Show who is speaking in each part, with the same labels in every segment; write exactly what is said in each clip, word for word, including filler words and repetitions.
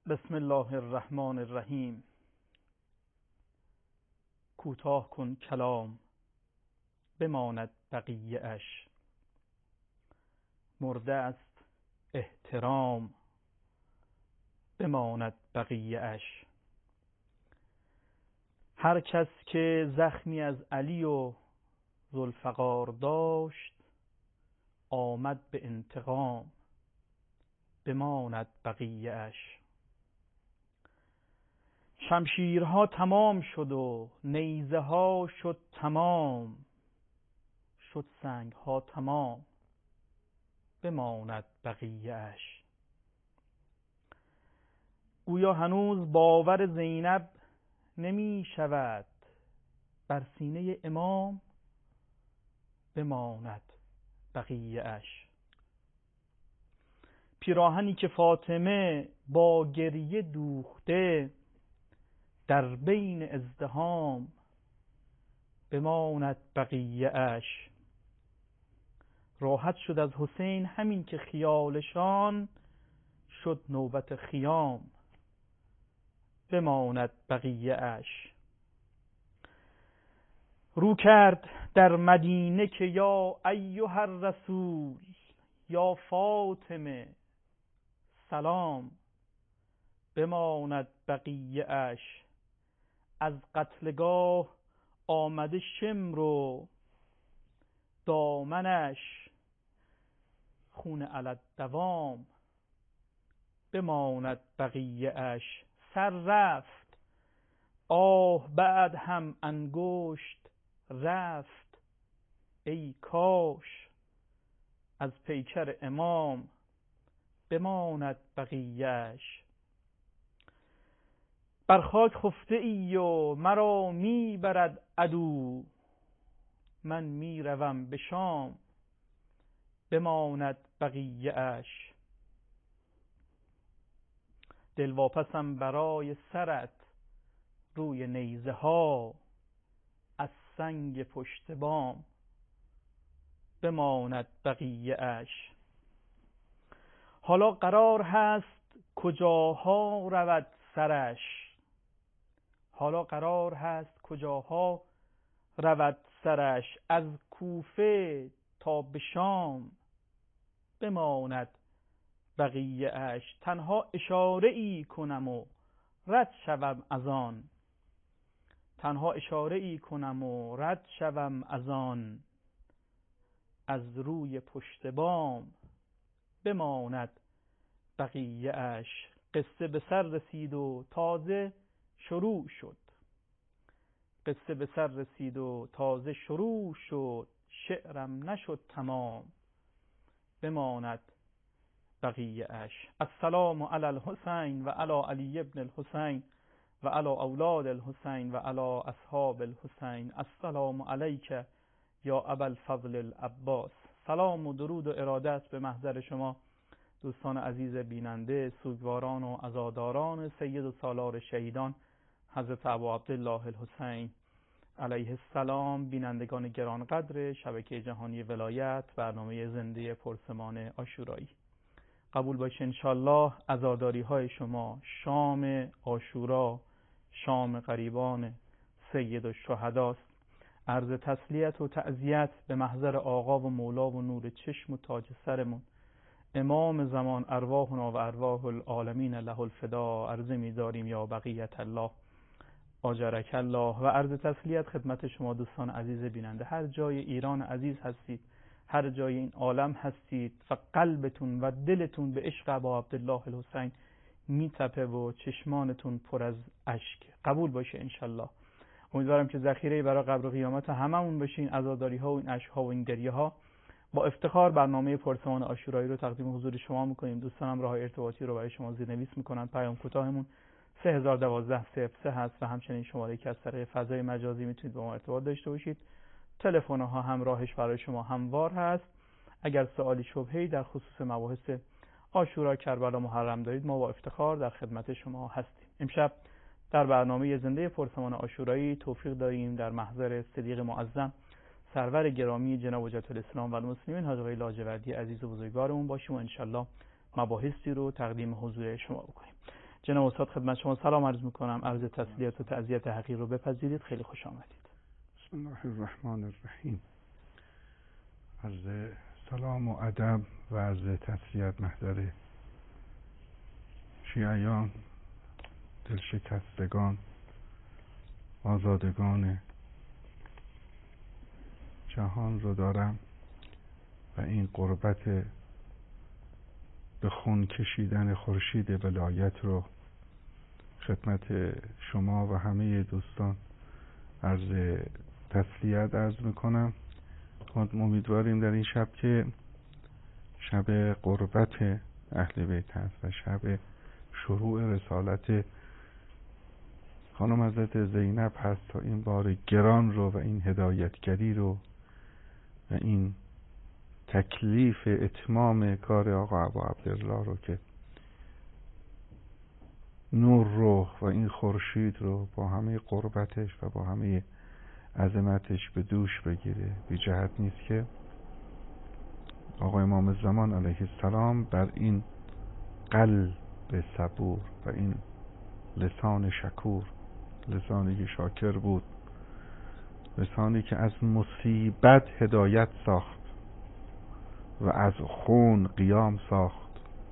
Speaker 1: بسم الله الرحمن الرحیم. کوتاه کن کلام بماند بقیه اش، مرده است احترام بماند بقیه اش. هر کس که زخمی از علی و ذوالفقار داشت، آمد به انتقام بماند بقیه اش. شمشیرها تمام شد و نیزه ها شد تمام، شد سنگ ها تمام بماند بقیه اش. گویا هنوز باور زینب نمی شود، بر سینه امام بماند بقیه اش. پیراهنی که فاطمه با گریه دوخته، در بین ازدحام بماند بقیه اش. راحت شد از حسین همین که خیالشان، شد نوبت خیام بماند بقیه اش. رو کرد در مدینه که یا ایها الرسول، یا فاطمه سلام بماند بقیه اش. از قتلگاه آمده شمر و دامنش، خون علت دوام بماند بقیه اش. سر رفت آه بعد هم انگشت رفت، ای کاش از پیکر امام بماند بقیه اش. بر خاک خفته ای و مرا می برد عدو، من می روم به شام بماند بقیه اش. دلواپسم برای سرت روی نیزه ها، از سنگ پشت بام بماند بقیه اش. حالا قرار هست کجاها رود سرش، حالا قرار هست کجاها رود سرش. از کوفه تا به شام بماند بقیه اش. تنها اشاره ای کنم و رد شوم از آن، تنها اشاره ای کنم و رد شوم از آن. از روی پشت بام بماند بقیه اش. قصه به سر رسید و تازه شروع شد، قصه به سر رسید و تازه شروع شد. شعرم نشد تمام بماند بقیه اش. السلام علی الحسین و علی علی ابن الحسین و علی اولاد الحسین و علی اصحاب الحسین. السلام علیک یا ابا الفضل العباس. سلام و درود و ارادت به محضر شما دوستان عزیز بیننده، سوگواران و عزاداران سید و سالار شهیدان حضرت ابو عبدالله الحسین علیه السلام. بینندگان گرانقدر شبکه جهانی ولایت، برنامه زنده پرسمان عاشورایی. قبول باشه انشالله عزاداری های شما شام عاشورا، شام غریبان سید و شهداست. عرض تسلیت و تعزیت به محضر آقا و مولا و نور چشم و تاج سرمون امام زمان، ارواحنا و ارواح العالمین له الفدا. عرض می داریم یا بقیت الله آجرک الله. و عرض تسلیت خدمت شما دوستان عزیز بیننده، هر جای ایران عزیز هستید، هر جای این عالم هستید و قلبتون و دلتون به عشق ابا عبدالله الحسین میتپه و چشمانتون پر از اشک. قبول باشه انشالله. امیدوارم که ذخیره برای قبر و قیامت هممون بشین. عزاداری ها و این اشک ها و این گریه ها. با افتخار برنامه پرسمان عاشورایی رو تقدیم حضور شما میکنیم. دوستانم راه ارتباطی رو برای شما زیرنویس میکنن. پیام کوتاهمون سه هزار و دوازده صفر سه هست و همچنین شماره که از طریق فضای مجازی میتونید با ما ارتباط داشته باشید. تلفن ها هم راهش برای شما هموار هست. اگر سوالی شبهه‌ای در خصوص مباحث عاشورا، کربلا، محرم دارید، ما با افتخار در خدمت شما هستیم. امشب در برنامه زنده پرسمان عاشورایی توفیق داریم در محضر صدیق معظم سرور گرامی جناب حجت الاسلام و المسلمین حاج آقای لاجوردی عزیز و بزرگوارمون باشیم و انشالله مباحثی رو تقدیم حضور شما بکنیم. جناب استاد خدمت شما سلام عرض میکنم. عرض تسلیت و تعزیت حقیر رو بپذیرید. خیلی خوش آمدید.
Speaker 2: بسم الله الرحمن الرحیم. عرض سلام و ادب و عرض تسلیت محضر شیعیان، دلشکستگان، آزادگان جهان رو دارم و این قربت به خون کشیدن خورشید ولایت رو خدمت شما و همه دوستان عرض تسلیت عرض میکنم. امیدواریم در این شب که شب قربت اهل بیت هست و شب شروع رسالت خانم حضرت زینب هست تا این بار گران رو و این هدایتگری رو و این تکلیف اتمام کار آقا ابا عبدالله رو که نور رو و این خورشید رو با همه قربتش و با همه عظمتش به دوش بگیره. بی جهت نیست که آقا امام زمان علیه السلام بر این قلب صبور و این لسان شکور، لسانی که شاکر بود، لسانی که از مصیبت هدایت ساخت و از خون قیام ساخت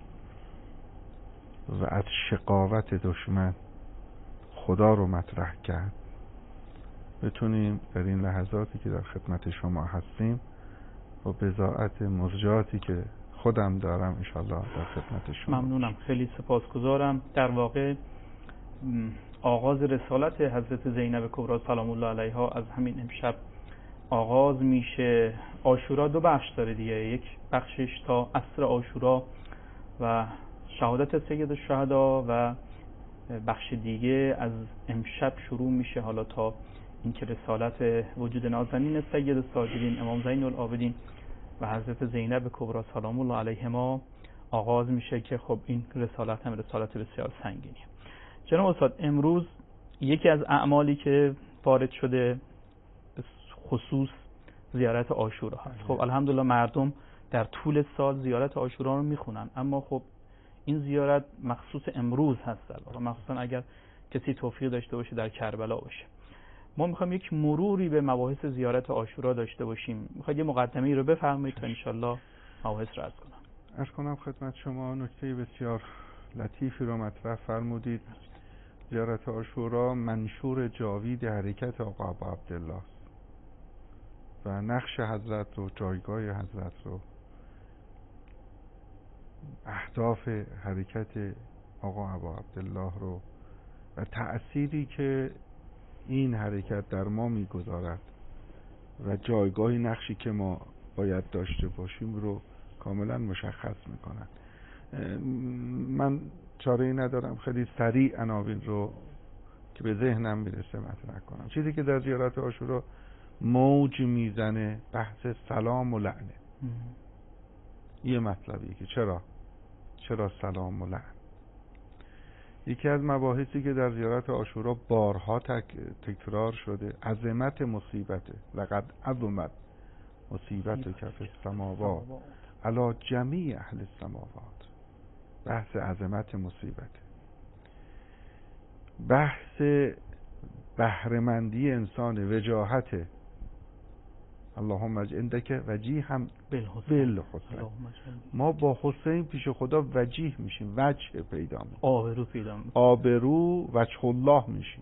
Speaker 2: و از شقاوت دشمن خدا رو مطرح کرد، بتونیم در این لحظاتی که در خدمت شما هستیم و بضاعت مرجعاتی که خودم دارم انشالله در خدمت شما.
Speaker 1: ممنونم، خیلی سپاسگزارم. در واقع آغاز رسالت حضرت زینب کبری سلام الله علیها از همین امشب آغاز میشه. عاشورا دو بخش داره دیگه، یک بخشش تا عصر عاشورا و شهادت سید الشهدا و بخش دیگه از امشب شروع میشه حالا تا اینکه رسالت وجود نازنین سید الساجدین امام زین العابدین و حضرت زینب کبری سلام الله علیهما آغاز میشه که خب این رسالت هم رسالت بسیار سنگینی. جناب استاد، امروز یکی از اعمالی که وارد شده خصوص زیارت عاشورا هست. خب الحمدلله مردم در طول سال زیارت عاشورا رو میخونن، اما خب این زیارت مخصوص امروز هست، در واقع مخصوصا اگر کسی توفیق داشته باشه در کربلا باشه. ما میخوایم یک مروری به مباحث زیارت عاشورا داشته باشیم. میخواید یه مقدمه‌ای رو بفرمایید تا انشالله مباحث رو عرض کنم.
Speaker 2: عرض کنم خدمت شما نکته بسیار لطیفی رو مطرح فرمودید. زیارت عاشورا منشور جاوید حرکت آقا ابا عبدالله است و نقش حضرت و جایگاه حضرت رو، اهداف حرکت آقا ابا عبدالله رو و تأثیری که این حرکت در ما میگذارد و جایگاه نقشی که ما باید داشته باشیم رو کاملا مشخص میکنن. من چاره‌ای ندارم خیلی سریع عناوین رو که به ذهنم میرسه مطرح کنم. چیزی که در زیارت عاشورا موج میزنه بحث سلام و لعنه. یه مطلبیه که چرا چرا سلام و لعن. یکی از مباحثی که در زیارت عاشورا بارها تک تکرار شده عظمت مصیبته. لقد عظمت مصیبت کف السماوات علی جمیع اهل السماوات. بحث عظمت مصیبته، بحث بهره‌مندی انسان، وجاهته. اللهم عندك وجیهم بالحسین. ما با حسین پیش خدا وجیه میشیم، وجه پیدا میکنیم،
Speaker 1: آبرو پیدا میکنیم،
Speaker 2: آبرو وجه الله میشیم.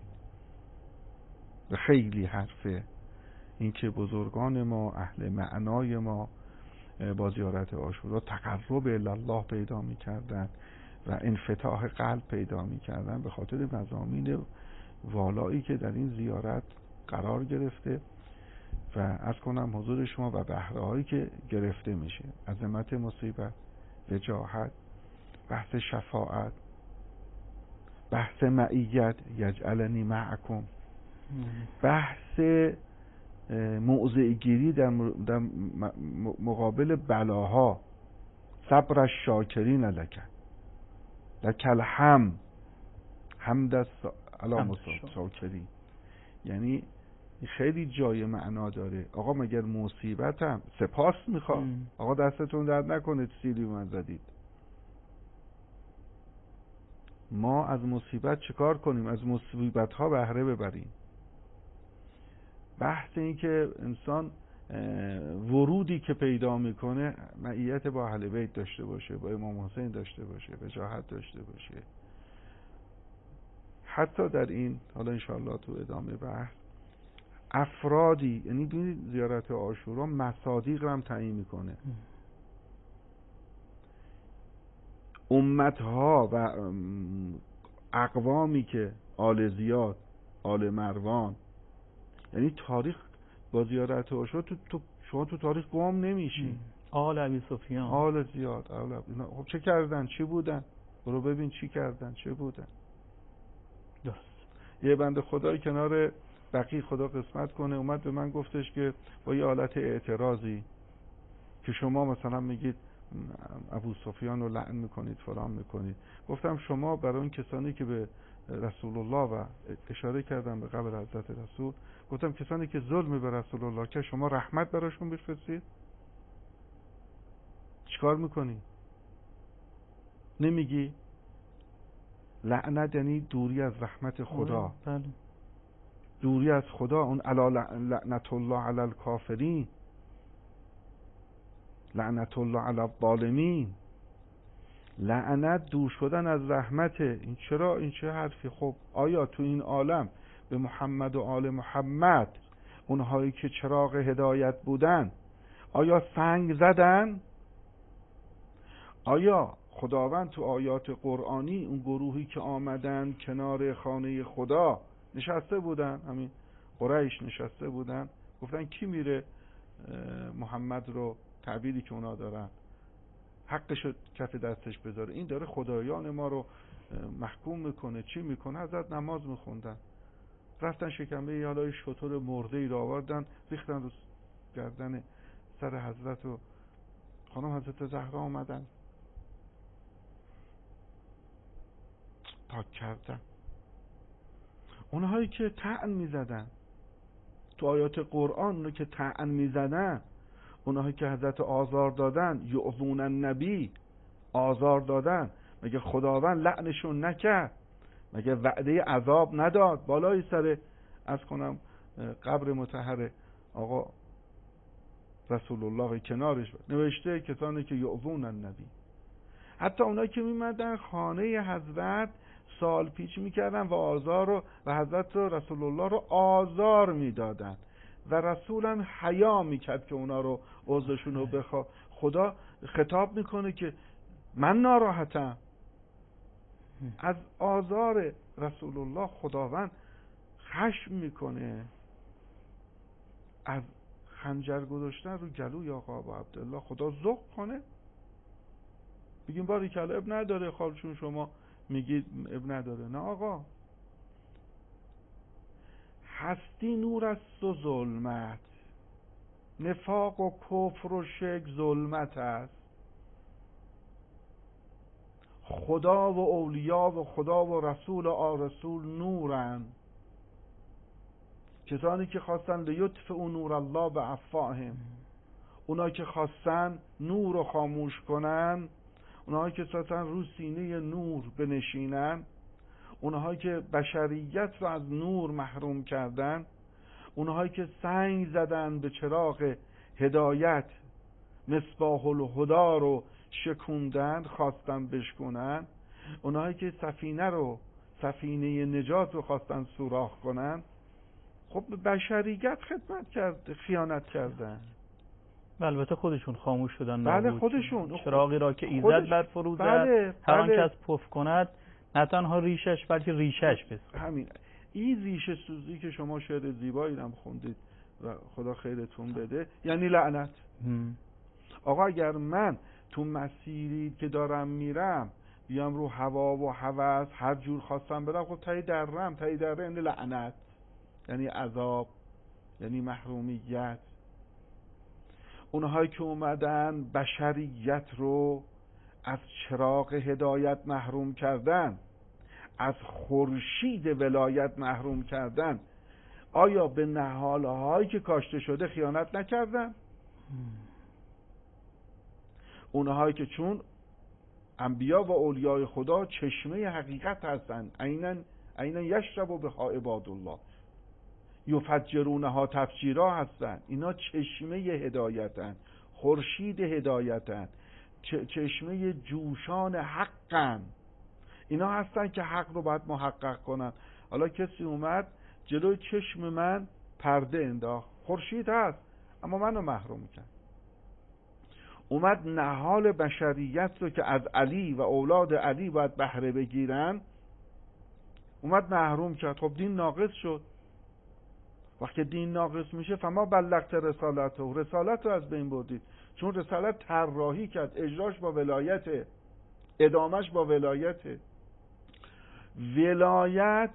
Speaker 2: خیلی حرفه این که بزرگان ما اهل معنای ما با زیارت عاشورا تقرب الله پیدا میکردن و انفتاح قلب پیدا میکردن به خاطر مضامین والایی که در این زیارت قرار گرفته و از کنم حضور شما و بهره هایی که گرفته میشه. عظمت مصیبت، وجاهت، بحث شفاعت، بحث معیت، یجعلنی معکم، بحث موضع گیری در مقابل بلاها، صبر الشاکرین لک لک الحمد حمد علی شاکرین. یعنی خیلی جای معنا داره. آقا مگر مصیبتم سپاس میخواد؟ آقا دستتون درد نکنه سیلی من زدید. ما از مصیبت چیکار کنیم؟ از مصیبت ها بهره ببریم. بحث این که انسان ورودی که پیدا میکنه معیت با اهل بیت داشته باشه، با امام حسین داشته باشه، وجاهت داشته باشه. حتی در این، حالا انشاءالله تو ادامه بحث، افرادی، یعنی ببینید زیارت عاشورا مصادیق رو هم تعیین میکنه. امتها و اقوامی که آل زیاد، آل مروان، یعنی تاریخ با زیارت عاشورا تو, تو شما تو تاریخ گم نمیشی.
Speaker 1: آل ابی سفیان،
Speaker 2: آل زیاد، آل ابی، خب چه کردن؟ چی بودن؟ برو ببین چی کردن، چه بودن.
Speaker 1: درست.
Speaker 2: یه بنده خدای کنار بقی، خدا قسمت کنه، اومد به من گفتش که با یه حالت اعتراضی که شما مثلا میگید ابو سفیان رو لعن میکنید، فلان میکنید. گفتم شما برای اون کسانی که به رسول الله و اشاره کردن به قبر حضرت رسول، گفتم کسانی که ظلم به رسول الله که شما رحمت براشون بفرستید؟ چیکار میکنی؟ نمیگی لعنت یعنی دوری از رحمت خدا،
Speaker 1: بله.
Speaker 2: دوری از خدا. اون الا لعنت الله علی الکافرین، لعنت الله علی الظالمین. لعنت دور شدن از رحمته. این چرا؟ این چه حرفی؟ خب آیا تو این عالم به محمد و آل محمد، اونهایی که چراغ هدایت بودن، آیا سنگ زدن؟ آیا خداوند تو آیات قرآنی اون گروهی که آمدن کنار خانه خدا نشسته بودن، همین قریش نشسته بودن، گفتن کی میره محمد رو، تعبیری که اونا دارن، حقشو کف دستش بذاره، این داره خدایان ما رو محکوم میکنه، چی میکنه؟ حضرت نماز میخوندن، رفتن شکمه یه حالای شتر مرده ای رو آوردن، ریختن رو گردن سر حضرت و خانم حضرت زهرا آمدن پاک کردن. اونهایی که طعن میزدن تو آیات قرآن، اونهایی که طعن میزدن، اونهایی که حضرت آزار دادن، یؤذون النبی، آزار دادن، مگه خداوند لعنشون نکرد؟ مگه وعده عذاب نداد بالای سر از کنم قبر مطهر آقا رسول الله کنارش؟ نوشته کسانی که یؤذون النبی. حتی اونایی که میمدن خانه حضرت سال پیچ میکردن و آزار رو و حضرت رو، رسول الله رو آزار میدادن و رسول هم حیا میکرد که اونا رو عذرشون رو بخوا. خدا خطاب میکنه که من ناراحتم از آزار رسول الله، خداوند خشم میکنه. از خنجر گذاشتن رو گلوی آقا ابو عبدالله خدا ذوق کنه؟ بگیم باری کلا اب نداره، خالشون شما میگید اب نداره. نه آقا، هستی نور است و ظلمت، نفاق و کفر و شرک ظلمت است. خدا و اولیا و خدا و رسول و رسول نورن. کسانی که خواستن لیطفئوا نور الله بافواههم، اونایی که خواستن نور رو خاموش کنن، اونایی که خواستن رو سینه نور بنشینن، اونهایی که بشریت رو از نور محروم کردن، اونهایی که سنگ زدن به چراغ هدایت، مصباح الهدی رو شکوندن، خواستن بشکنن، اونهایی که سفینه رو، سفینه نجات رو خواستن سوراخ کنن، خب به بشریت خدمت کرد، خیانت کردن.
Speaker 1: البته خودشون خاموش شدن.
Speaker 2: بله خودشون.
Speaker 1: چراغی را که ایزد بر فروزد،
Speaker 2: بله
Speaker 1: هر آن
Speaker 2: بله.
Speaker 1: کس پف کند نه تنها ریشش بلکه ریشش بسوزد.
Speaker 2: همین این ریشه سوزی که شما شعر زیبایی هم خوندید و خدا خیرتون بده، یعنی لعنت. هم. آقا اگر من تو مسیری که دارم میرم بیام رو هوا و هوس هر جور خواستم برم، خب تایی درم، تایی دره، یعنی لعنت، یعنی عذاب، یعنی محرومیت. اونهایی که اومدن بشریت رو از چراغ هدایت محروم کردن، از خورشید ولایت محروم کردن، آیا به نهاله هایی که کاشته شده خیانت نکردن؟ اونهایی که چون انبیا و اولیای خدا چشمه حقیقت هستند. عینا عینا یشرب بها عباد الله یفجرونها تفجیرا هستند. اینا چشمه هدایتن، خورشید هدایتن، چشمه جوشان حقن. اینا هستن که حق رو باید محقق کنن. حالا کسی اومد جلوی چشم من پرده انداخت، خورشید هست اما منو محروم کرد. اومد نهال بشریت رو که از علی و اولاد علی باید بهره بگیرن اومد محروم کرد. خب دین ناقص شد. وقتی دین ناقص میشه فما بلغت رسالت و رسالت رو از بین بردید. چون رسالت طراحی کرد، اجراش با ولایت، ادامش با ولایت. ولایت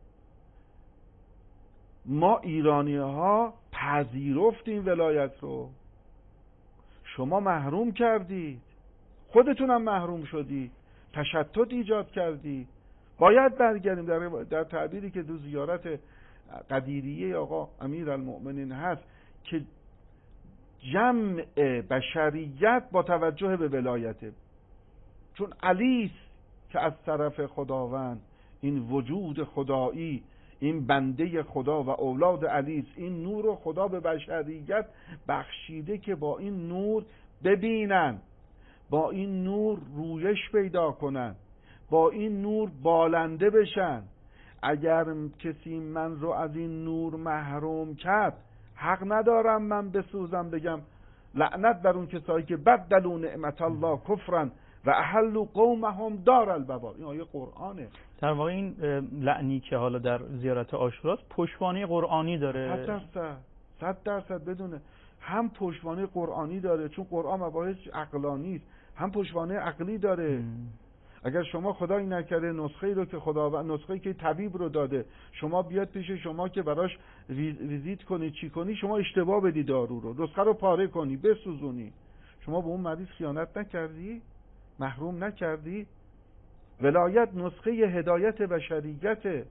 Speaker 2: ما ایرانی ها پذیرفتیم ولایت رو، شما محروم کردید، خودتونم محروم شدید، تشتت ایجاد کردید. باید برگردیم در, در تعبیری که دو زیارت قدیریه آقا امیرالمؤمنین هست که جمع بشریت با توجه به ولایته. چون علی است که از طرف خداوند این وجود خدایی، این بنده خدا و اولاد علی است، این نور رو خدا به بشریت بخشیده که با این نور ببینن، با این نور رویش پیدا کنن، با این نور بالنده بشن. اگر کسی من رو از این نور محروم کرد، حق ندارم من بسوزم بگم لعنت بر اون کسایی که بدلوا نعمت الله کفرا و احلوا قومهم دار البوار. این آیه قرآنه.
Speaker 1: در واقع این لعنی که حالا در زیارت عاشوراست پشتوانه قرآنی داره.
Speaker 2: صد درصد صد درصد بدونه. هم پشتوانه قرآنی داره چون قرآن مباحث عقلانی است، هم پشتوانه عقلی داره. ام. اگر شما خدایی نکرده نسخه‌ای رو که خداوند، نسخه‌ای که طبیب رو داده، شما بیاد پیش شما که براش ویزیت کنی چی کنی، شما اشتباه بدی دارو رو، نسخه رو پاره کنی بسوزونی، شما به اون مریض خیانت نکردی؟ محروم نکردی؟ ولایت نسخه هدایت بشریت.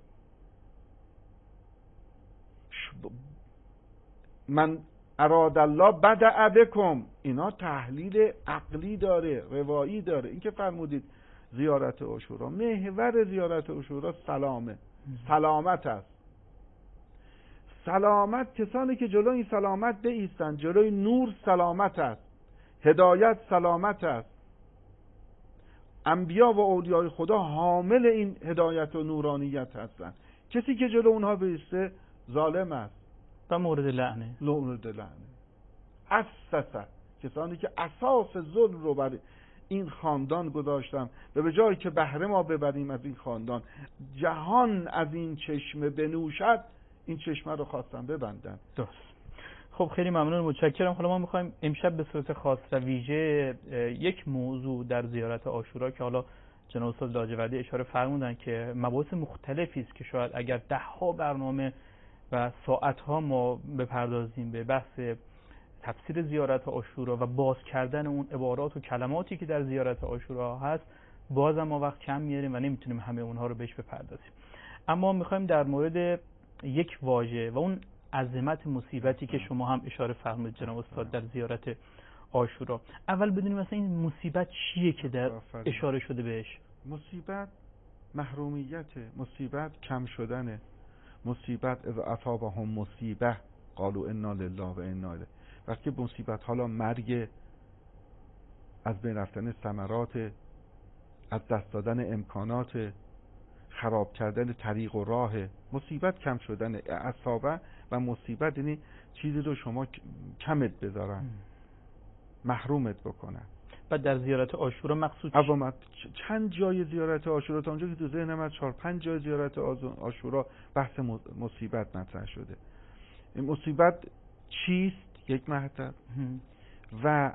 Speaker 2: من اراد الله بدأ بکم، اینا تحلیل عقلی داره، روایی داره. این که فرمودید زیارت عاشورا، محور زیارت عاشورا سلامه، سلامت است. سلامت، کسانی که جلوی این سلامت بایستند، جلوی نور سلامت است، هدایت سلامت است. انبیا و اولیای خدا حامل این هدایت و نورانیت هستند. کسی که جلو اونها بایسته ظالم است
Speaker 1: و مورد لعنه.
Speaker 2: مورد لعنه. اساسا کسانی که اساس ظلم رو بر این خاندان گذاشتم و به جایی که بهره ما ببریم از این خاندان، جهان از این چشمه بنوشد، این چشمه رو خواستم ببندن.
Speaker 1: درست. خب خیلی ممنون، متشکرم. حالا ما میخوایم امشب به صورت خاص و ویژه یک موضوع در زیارت عاشورا که حالا جناب استاد لاجوردی اشاره فرمودن که مباحث مختلفی است که شاید اگر ده ها برنامه و ساعت ها ما بپردازیم به بحث تفسیر زیارت عاشورا و باز کردن اون عبارات و کلماتی که در زیارت عاشورا هست، بازم ما وقت کم میاریم و نمیتونیم همه اونها رو بهش بپردازیم. اما میخوایم در مورد یک واژه و اون عظمت مصیبتی که شما هم اشاره فرمودید جناب استاد در زیارت عاشورا، اول بدونیم مثلا این مصیبت چیه که در اشاره شده بهش.
Speaker 2: مصیبت محرومیت، مصیبت کم شدنه، مصیبت اذا اصابهم مصیبه قالوا انا لله و انا الیه. وقتی مصیبت حالا مرگ، از بین رفتن ثمرات، از دست دادن امکانات، خراب کردن طریق و راه، مصیبت کم شدن. اصابه و مصیبت یعنی چیزی رو شما کمت بذارن، محرومت بکنن.
Speaker 1: بعد در زیارت عاشورا مقصود
Speaker 2: عظمت چند جای زیارت عاشورا، تا اونجا که تو ذهنم از چهار پنج جای زیارت عاشورا بحث مصیبت مطرح شده. این مصیبت چیست؟ یک مطلب و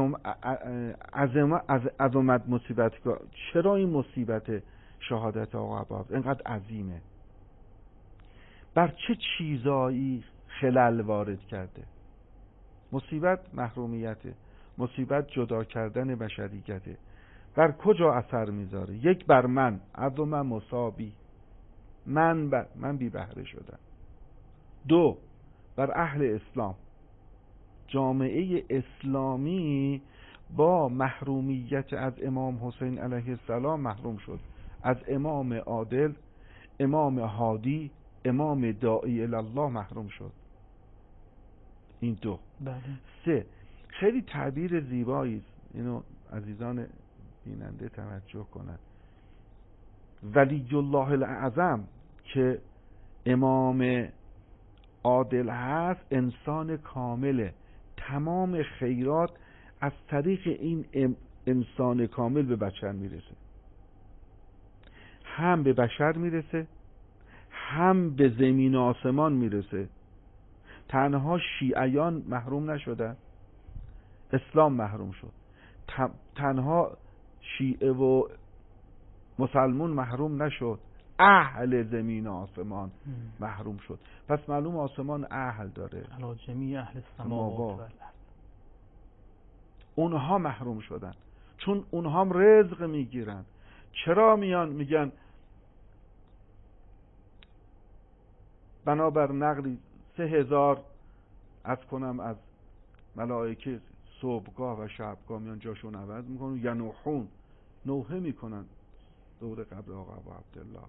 Speaker 2: عظمت مصیبت. چرا این مصیبت شهادت آقا عباس اینقدر عظیمه؟ بر چه چیزایی خلل وارد کرده؟ مصیبت محرومیته، مصیبت جدا کردن بشریته. بر کجا اثر میذاره؟ یک، بر من، عظم مصابی، من بر من بی بهره شدم. دو، بر اهل اسلام، جامعه اسلامی با محرومیت از امام حسین علیه السلام محروم شد، از امام عادل، امام هادی، امام داعی الله محروم شد. این دو.
Speaker 1: بله.
Speaker 2: سه، خیلی تعبیر زیبایی است، اینو عزیزان بیننده توجه کنند. ولی الله الاعظم که امام عادل هست، انسان کامله، تمام خیرات از طریق این انسان کامل به بشر میرسه، هم به بشر میرسه هم به زمین و آسمان میرسه. تنها شیعیان محروم نشدن، اسلام محروم شد. تنها شیعه و مسلمون محروم نشد، اهل زمین و آسمان محروم شد. پس معلوم آسمان اهل داره،
Speaker 1: علی جمیع اهل السماوات،
Speaker 2: اونها محروم شدن چون اونها هم رزق میگیرن. چرا میان میگن بنابر نقلی سه هزار از کنم از ملائکه صبحگاه و شبگاه میان جاشون عوض میکنن، ینوحون، نوحه میکنن دور قبر آقا ابو عبدالله.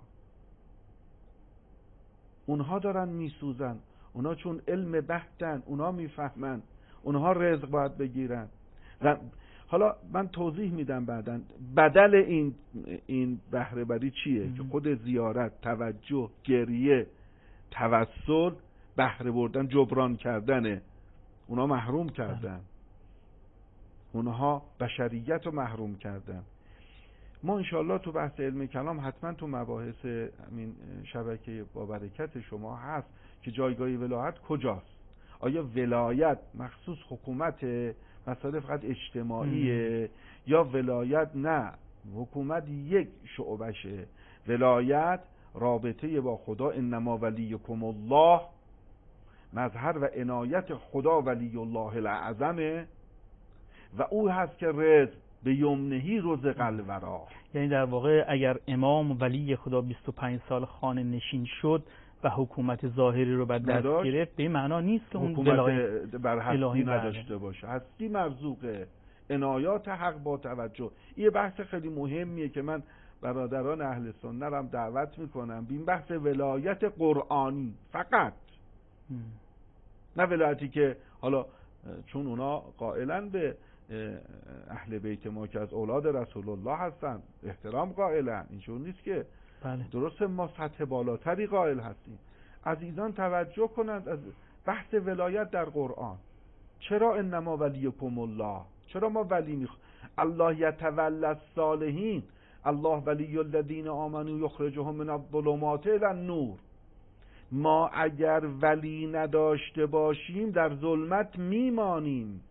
Speaker 2: اونها دارن میسوزن، اونها چون علم بحتن، اونها میفهمن، اونها رزق باید بگیرن. حالا من توضیح میدم بعدن بدل این این بهره بری چیه ام. که خود زیارت، توجه، گریه، توسل، بهره بردن، جبران کردنه. اونها محروم کردن، اونها بشریت رو محروم کردن. ما انشاءالله تو بحث علم کلام حتما تو مباحث همین شبکه با برکت شما هست که جایگاه ولایت کجاست. آیا ولایت مخصوص حکومت مسئله فقط اجتماعیه ام. یا ولایت نه، حکومت یک شعبشه، ولایت رابطه با خدا، انما ولیکم الله، مظهر و عنایت خدا ولی الله الاعظمه و او هست که رزق به یمنهی رزق الورا.
Speaker 1: یعنی در واقع اگر امام ولی خدا بیست و پنج سال خانه نشین شد و حکومت ظاهری رو بر دست گرفت، به معنا نیست که اون
Speaker 2: ولایت بر هستی نداشته باشه. هستی مرزوقه، عنایات حق با توجه. این بحث خیلی مهمیه که من برادران اهل سنت هم دعوت میکنم به این بحث ولایت قرآنی فقط م. نه ولایتی که حالا چون اونا قائلن به اهل بیت ما که از اولاد رسول الله هستن، احترام قائلن، اینجور نیست که
Speaker 1: بله.
Speaker 2: درسته ما سطح بالاتری قائل هستیم. عزیزان توجه کنند از بحث ولایت در قرآن. چرا انما ولیکم الله؟ چرا ما ولی میخ... الله یتولی الصالحین، الله ولی الذین آمنوا یخرجهم من الظلمات الی النور. ما اگر ولی نداشته باشیم در ظلمت میمانیم،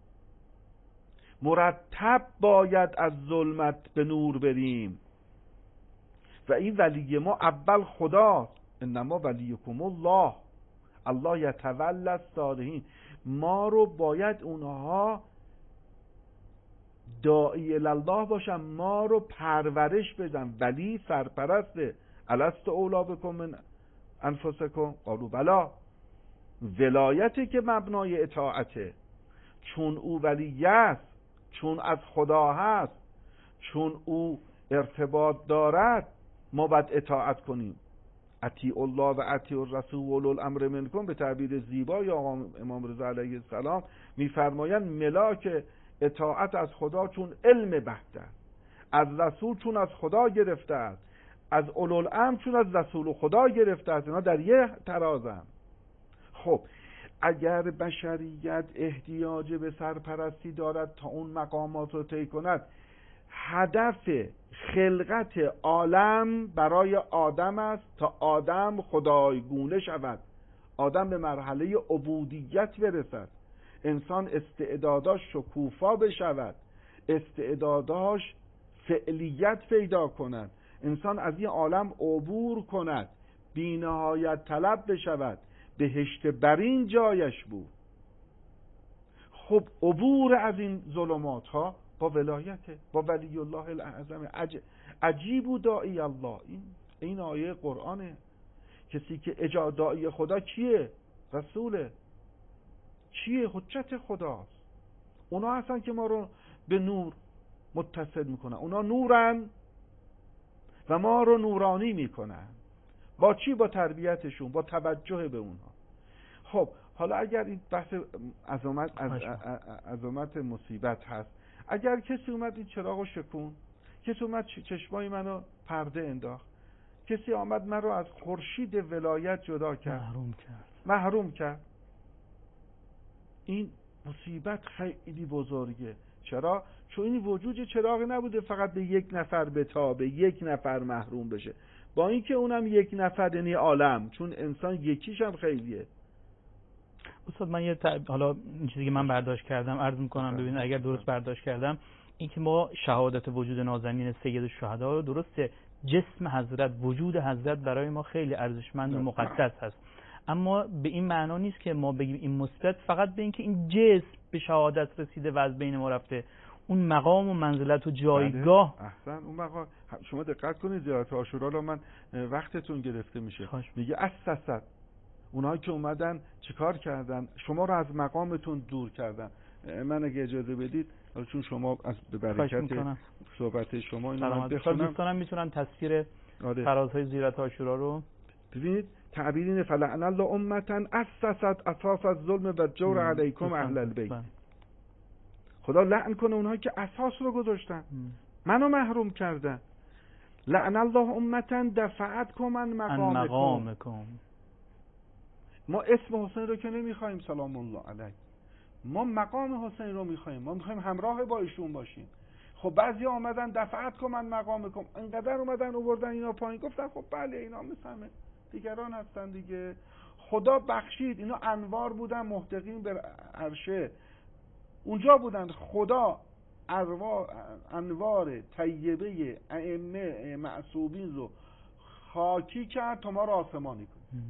Speaker 2: مرتب باید از ظلمت به نور بریم و این ولی ما اول خداست. انما ولیکم الله، الله یتولی الصالحین. ما رو باید اونها داعی الله باشن، ما رو پرورش بدن. ولی سرپرسته. الست اولی بکم من انفسکم قالوا بلا. ولایتی که مبنای اطاعته، چون او ولی است، چون از خدا هست، چون او ارتباط دارد، ما باید اطاعت کنیم. اطیع الله و اطیع الرسول و اولو الامر منکم. به تعبیر زیبای آقا امام رضا علیه السلام میفرمایند ملاک اطاعت از خدا چون علم بحت است، از رسول چون از خدا گرفته است، از اولو الامر چون از رسول خدا گرفته است. اینا در یه ترازن. خب اگر بشریت احتیاج به سرپرستی دارد تا اون مقامات رو طی کند، هدف خلقت عالم برای آدم است تا آدم خدایگونه شود، آدم به مرحله عبودیت برسد، انسان استعداداش شکوفا بشود، استعداداش فعلیت پیدا کند، انسان از این عالم عبور کند، بی نهایت طلب بشود، بهشت برین جایش بود. خب عبور از این ظلمات ها با ولایته، با ولی الله الاعظم. عج... عجیب و داعی الله. این این آیه قرآنه. کسی که اجا داعی خدا کیه؟ رسوله. چیه؟ حجت خداست. اونا هستن که ما رو به نور متصل میکنن. اونا نورن و ما رو نورانی میکنن. با چی؟ با تربیتشون، با توجه به اونها. خب حالا اگر این بحث عظمت از عظمت مصیبت هست، اگر کسی اومد این چراغو شکون، کسی اومد چشمای منو پرده انداخت، کسی آمد من رو از خورشید ولایت جدا کرد،
Speaker 1: محروم کرد
Speaker 2: محروم کرد، این مصیبت خیلی بزرگه. چرا؟ چون این وجود چراغی نبوده فقط به یک نفر بتابه، یک نفر محروم بشه، با اینکه اونم یک نفر یعنی عالم، چون انسان یکیش هم خیلیه.
Speaker 1: استاد من یه تع... حالا این چیزی که من برداشت کردم عرض میکنم ببینید اگر درست برداشت کردم، این که ما شهادت وجود نازنین سید الشهدا رو، درسته جسم حضرت، وجود حضرت برای ما خیلی ارزشمند و مقدس هست، اما به این معنا نیست که ما بگیم این مثبت فقط به این که این جسم به شهادت رسیده و از بین ما رفته. اون مقام و منزلت و جایگاه.
Speaker 2: احسن. اون مقام شما دقت کنید زیارت عاشورا رو من وقتتون گرفته میشه، میگه اسست، اونایی که اومدن چیکار کردن؟ شما رو از مقامتون دور کردن. من اگه اجازه بدید، چون شما از برکت صحبت شما اینو من بخونم،
Speaker 1: دوستانم میتونن تصویر فرازهای زیارت عاشورا رو
Speaker 2: ببینید. تعبیرین فلعن الله امتا اسست اساس الظلم و الجور علیکم اهل البیت. خدا لعن کنه اونهایی که اساس رو گذاشتن، منو محروم کردن. لعن الله امتا دفعتکم عن مقامکم. ما اسم حسین رو که نمیخوایم سلام الله علیه، ما مقام حسین رو میخوایم، ما میخوایم همراه با ایشون باشیم. خب بعضی آمدن دفعتکم عن مقامکم، انقدر اومدن آوردن اینا پایین، گفتن خب بله اینا مثل همه دیگران هستن دیگه. خدا بخشید، اینا انوار بودن محتقین به عرشه، اونجا بودن. خدا انوار طیبه ائمه معصومین رو خاکی کرد تا ما رو آسمانی کنیم.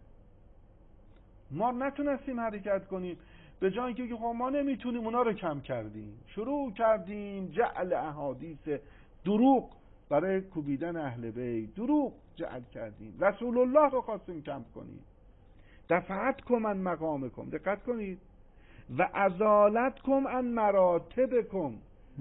Speaker 2: ما نتونستیم حرکت کنیم، به جای اینکه خب ما نمیتونیم، اونا رو کم کردیم، شروع کردیم جعل احادیث دروغ برای کوبیدن اهل بیت، دروغ جعل کردیم، رسول الله رو خواستیم کم کنیم. دفعتکم عن مقامکم، دقت کنید، و ازالتکم عن مراتبکم.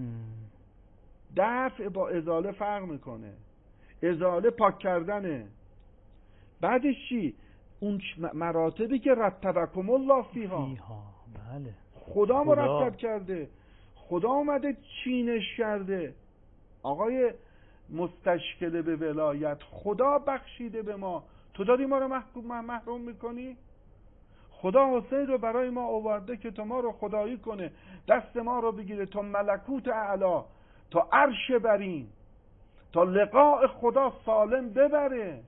Speaker 2: دفع با ازاله فرق میکنه. ازاله پاک کردنه، بعدش چی؟ اون مراتبی که رتبکم الله فیها،
Speaker 1: فیها. بله.
Speaker 2: خدا مرتب کرده، خدا اومده چینش کرده. آقای مستشکل به ولایت، خدا بخشیده به ما، تو داری ما رو محکوم محروم میکنی؟ خدا حسین رو برای ما آورده که تو ما رو خدایی کنه، دست ما رو بگیره تا ملکوت اعلا، تا عرش برین، تا لقاء خدا سالم ببره.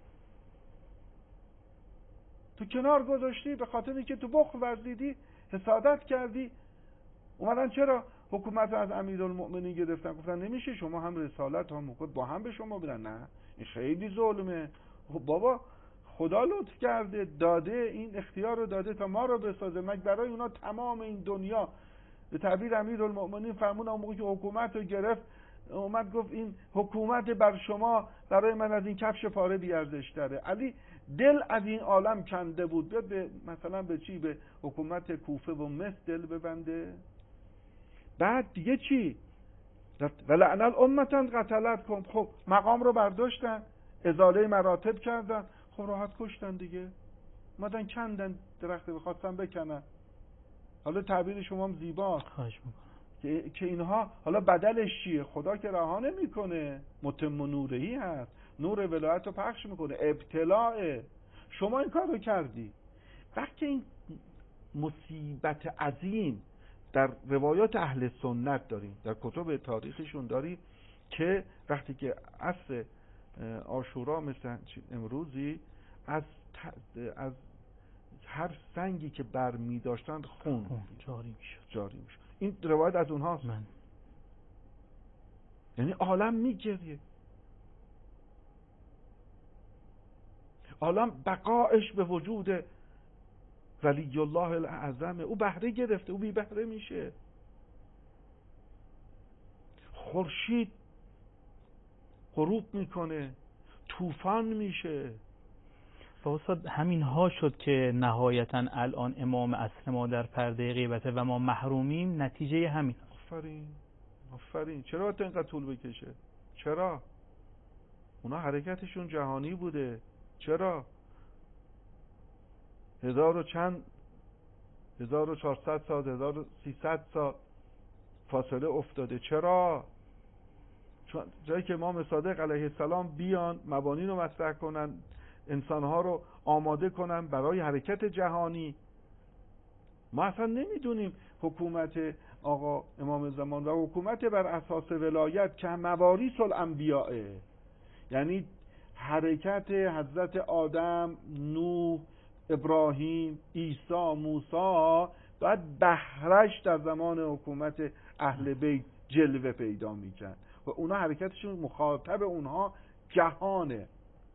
Speaker 2: تو کنار گذاشتی به خاطر اینکه تو بخل ورزیدی، حسادت کردی. اومدن چرا حکومت رو از امیرالمؤمنین گرفتن؟ گفتن نمیشه، شما هم رسالت هم حکومت با هم به شما بدن. نه، این خیلی ظلمه. خب بابا خدا لطف کرده، داده، این اختیار رو داده تا ما رو بسازه، مگه برای اونا تمام این دنیا؟ به تعبیر امیرالمؤمنین فرمون اون موقع که حکومت رو گرفت، اومد گفت این حکومت بر شما برای من از این کفش پاره بیارزش تره. علی دل از این عالم کنده بود، بیاد به مثلا به چی؟ به حکومت کوفه و مصر دل ببنده. بعد دیگه چی؟ ولعن الامتا قتلتکم. خب مقام رو برداشتن، ازاله مراتب کردن، خب راحت کشتن دیگه، اومدن کندن درخت، بخواستن بکنن. حالا تعبیر شما هم زیباست.
Speaker 1: خواهش میکنم
Speaker 2: که که اینها حالا بدلش چیه؟ خدا که رها نمیکنه، متم نورهی هست، نور ولایت رو پخش میکنه، ابتلاء. شما این کار رو کردی. وقتی این مصیبت عظیم در روایات اهل سنت داریم، در کتب تاریخشون داریم، که وقتی که عصر عاشورا مثل امروزی از از هر سنگی که برمی داشتن خون
Speaker 1: جاری میشد
Speaker 2: جاری میشد. این روایت از اونهاست.
Speaker 1: من.
Speaker 2: یعنی عالم میگریه، عالم بقایش به وجود ولی الله الاعظم. او بهره گرفته، او بی بهره میشه. خورشید غروب میکنه، طوفان میشه.
Speaker 1: و استاد همین ها شد که نهایتا الان امام اصل ما در پرده غیبته و ما محرومیم. نتیجه همین.
Speaker 2: آفرین. آفرین. چرا باید اینقدر طول بکشه؟ چرا؟ اونا حرکتشون جهانی بوده. چرا؟ هزار و چند هزار و چهارصد سال، هزار و سیصد سال فاصله افتاده. چرا؟ چون جایی که امام صادق علیه السلام بیان مبانی رو مطرح کنن، انسانها رو آماده کنن برای حرکت جهانی. ما اصلا نمیدونیم حکومت آقا امام زمان و حکومت بر اساس ولایت که مواریث الانبیاء، یعنی حرکت حضرت آدم، نوح، ابراهیم، عیسی، موسی، باید بهرش در زمان حکومت اهل بیت جلوه پیدا میکرد و اونا حرکتشون مخاطب اونها جهانه،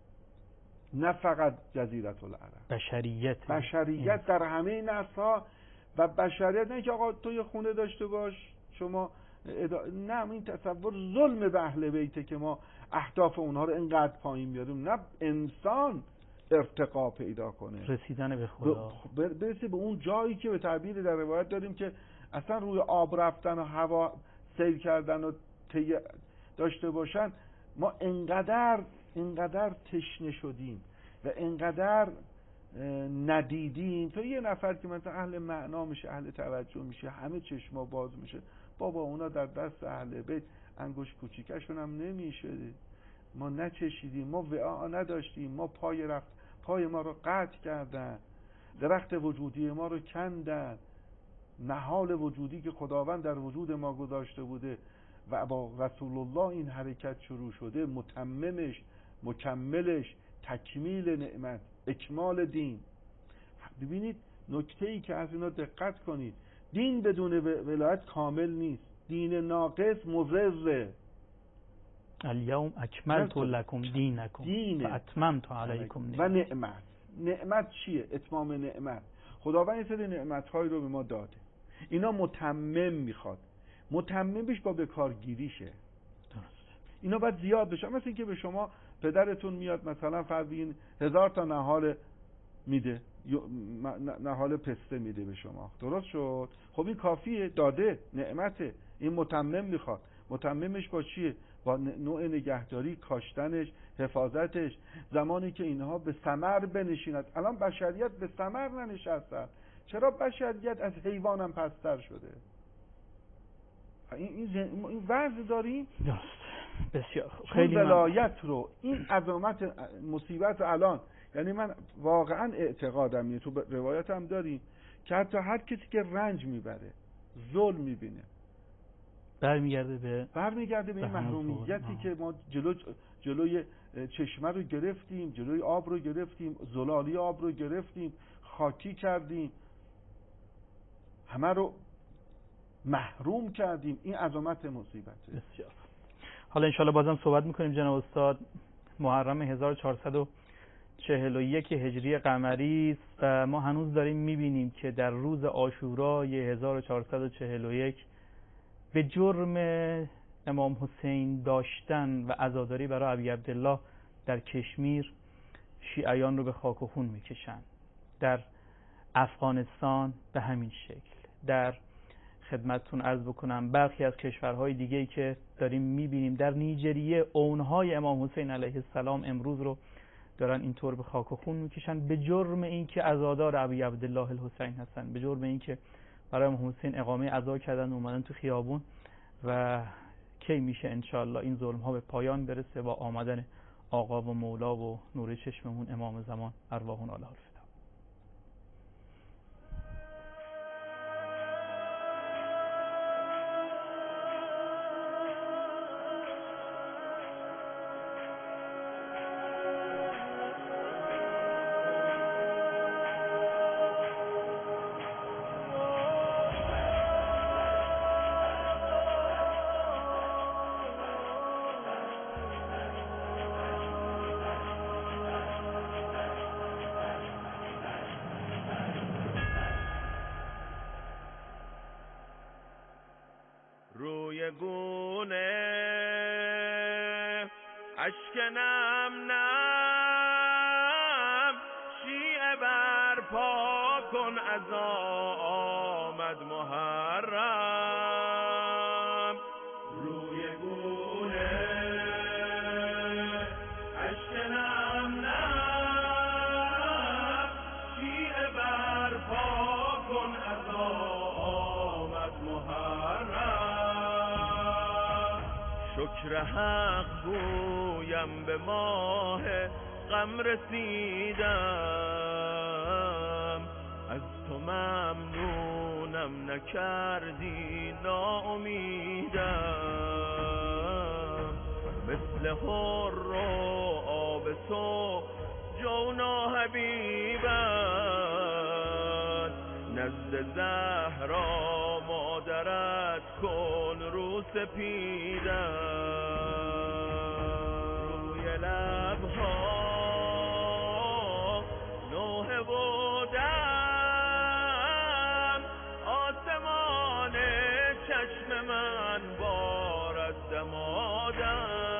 Speaker 2: نه فقط جزیره العرب.
Speaker 1: بشریت
Speaker 2: بشریت در همه نسل‌ها و بشریت، نه که آقا تو یه خونه داشته باش شما ادا... نه، این تصور ظلم به اهل بیته که ما اهداف اونها رو اینقدر پایین بیاریم. نه، انسان ارتقا پیدا کنه،
Speaker 1: رسیدن به خدا،
Speaker 2: برسه به اون جایی که به تعبیر در روایت داریم که اصلا روی آب رفتن و هوا سیر کردن و تی... داشته باشن. ما انقدر انقدر تشنه شدیم و انقدر ندیدیم تا یه نفر که مثلا اهل معنا میشه، اهل توجه میشه، همه چشما باز میشه. بابا اونا در دست اهل بیت انگوش کوچیکشون هم نمیشه. ما نچشیدیم، ما وعا نداشتیم، ما پای رفت پای ما رو قطع کردن، درخت وجودی ما رو کندن، نهال وجودی که خداوند در وجود ما گذاشته بوده و با رسول الله این حرکت شروع شده، متممش، مکملش، تکمیل نعمت، اکمال دین. ببینید نکته‌ای که از اینا دقت کنید، دین بدون ولایت کامل نیست. دین ناقص مضره.
Speaker 1: الیوم اکملت لکم دینکم و اتممت علیکم نعمتی.
Speaker 2: و نعمت. نعمت چیه؟ اتمام نعمت. خداوند این سری نعمت‌هایی رو به ما داده، اینا متمم میخواد. متممش با بکارگیریشه.
Speaker 1: درست.
Speaker 2: اینا باید زیاد بشه. مثل اینکه به شما پدرتون میاد مثلا فرض این هزار تا نهال میده، نهال پسته میده به شما، درست شد؟ خب این کافیه، داده، نعمته. این متمم میخواد. متممش با چیه؟ با نوع نگهداری، کاشتنش، حفاظتش، زمانی که اینها به ثمر بنشیند. الان بشریت به ثمر ننشسته. چرا؟ بشریت از حیوان هم پستر شده. این این این وضع داریم.
Speaker 1: درست. بسیار خوب.
Speaker 2: خیلی ولایت رو، این عظمت مصیبت الان، یعنی من واقعا اعتقادم اینه، تو روایت هم داریم که حتی هر کسی که رنج میبره، ظلم میبینه،
Speaker 1: برمیگرده به
Speaker 2: برمیگرده به این محرومیتی که ما جلو جلوی چشمه رو گرفتیم، جلوی آب رو گرفتیم، زلالی آب رو گرفتیم، خاکی کردیم، همه رو محروم کردیم. این عظمت مصیبته.
Speaker 1: بسیار. حالا انشالله بازم صحبت میکنیم جناب استاد. محرم هزار و چهارصد و چهل و یک هجری قمری است و ما هنوز داریم میبینیم که در روز عاشورای هزار و چهارصد و چهل و یک به جرم امام حسین داشتن و عزاداری برای ابی عبدالله در کشمیر شیعیان رو به خاک و خون میکشن. در افغانستان به همین شکل، در خدمتتون عرض بکنم برخی از کشورهای دیگه‌ای که داریم میبینیم، در نیجریه اونهای امام حسین علیه السلام امروز رو دارن اینطور به خاک و خون میکشن به جرم اینکه عزادار ابی عبدالله الحسین هستن، به جرم اینکه برای امام حسین اقامه عزا کردن و اومدن تو خیابون. و کی میشه انشالله این ظلم ها به پایان برسه با آمدن آقا و مولا و نور چشممون امام زمان ارواحون الله الفدا.
Speaker 3: روی گونه اشک نم نم شیعه برپا کن عزا آمد محرم شکر حق گویم به ماه غم رسیدم، از تو ممنونم نکردی ناامیدم، مثل حر و آب تو جونا حبیبت، نزد زهرا مادرت کن رو سپیدم، روی لبها نوحه بودم، آسمان چشم من بارد دمادم،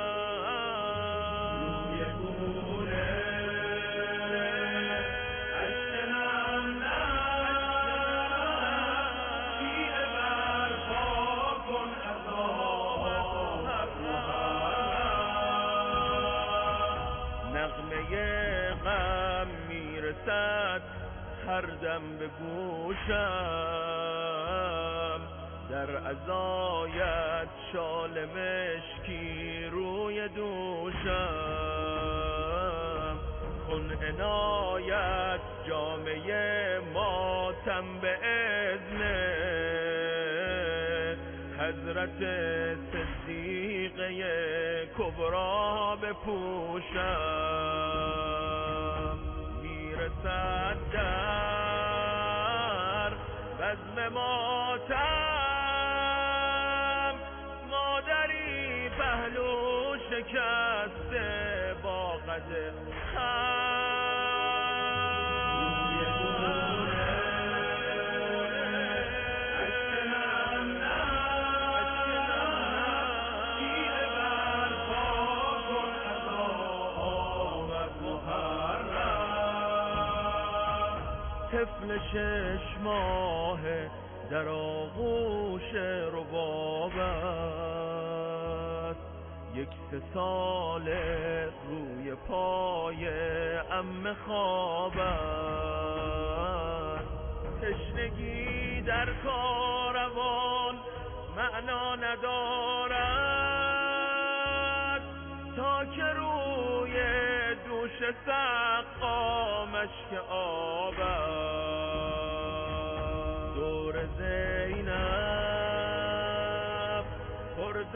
Speaker 3: روی گونه اشکنم نم، شیعه برپا کن از آمد محرم، نغمه غم میرسد هر دم به گوشم، در عزایت شال مشکی روی دوشم، کن عنایت جامعه ماتم به اذن حضرت صدیقه کبرا بپوشم، میرسد در بزم ماتم، مادری پهلو شکسته با قد طفل شش ماه در آغوش ربابت، یک سه ساله روی پای عمه خوابت، تشنگی در کاروان معنا ندارد، تا که روی دوش سقامش که آبد، دور زینب پرز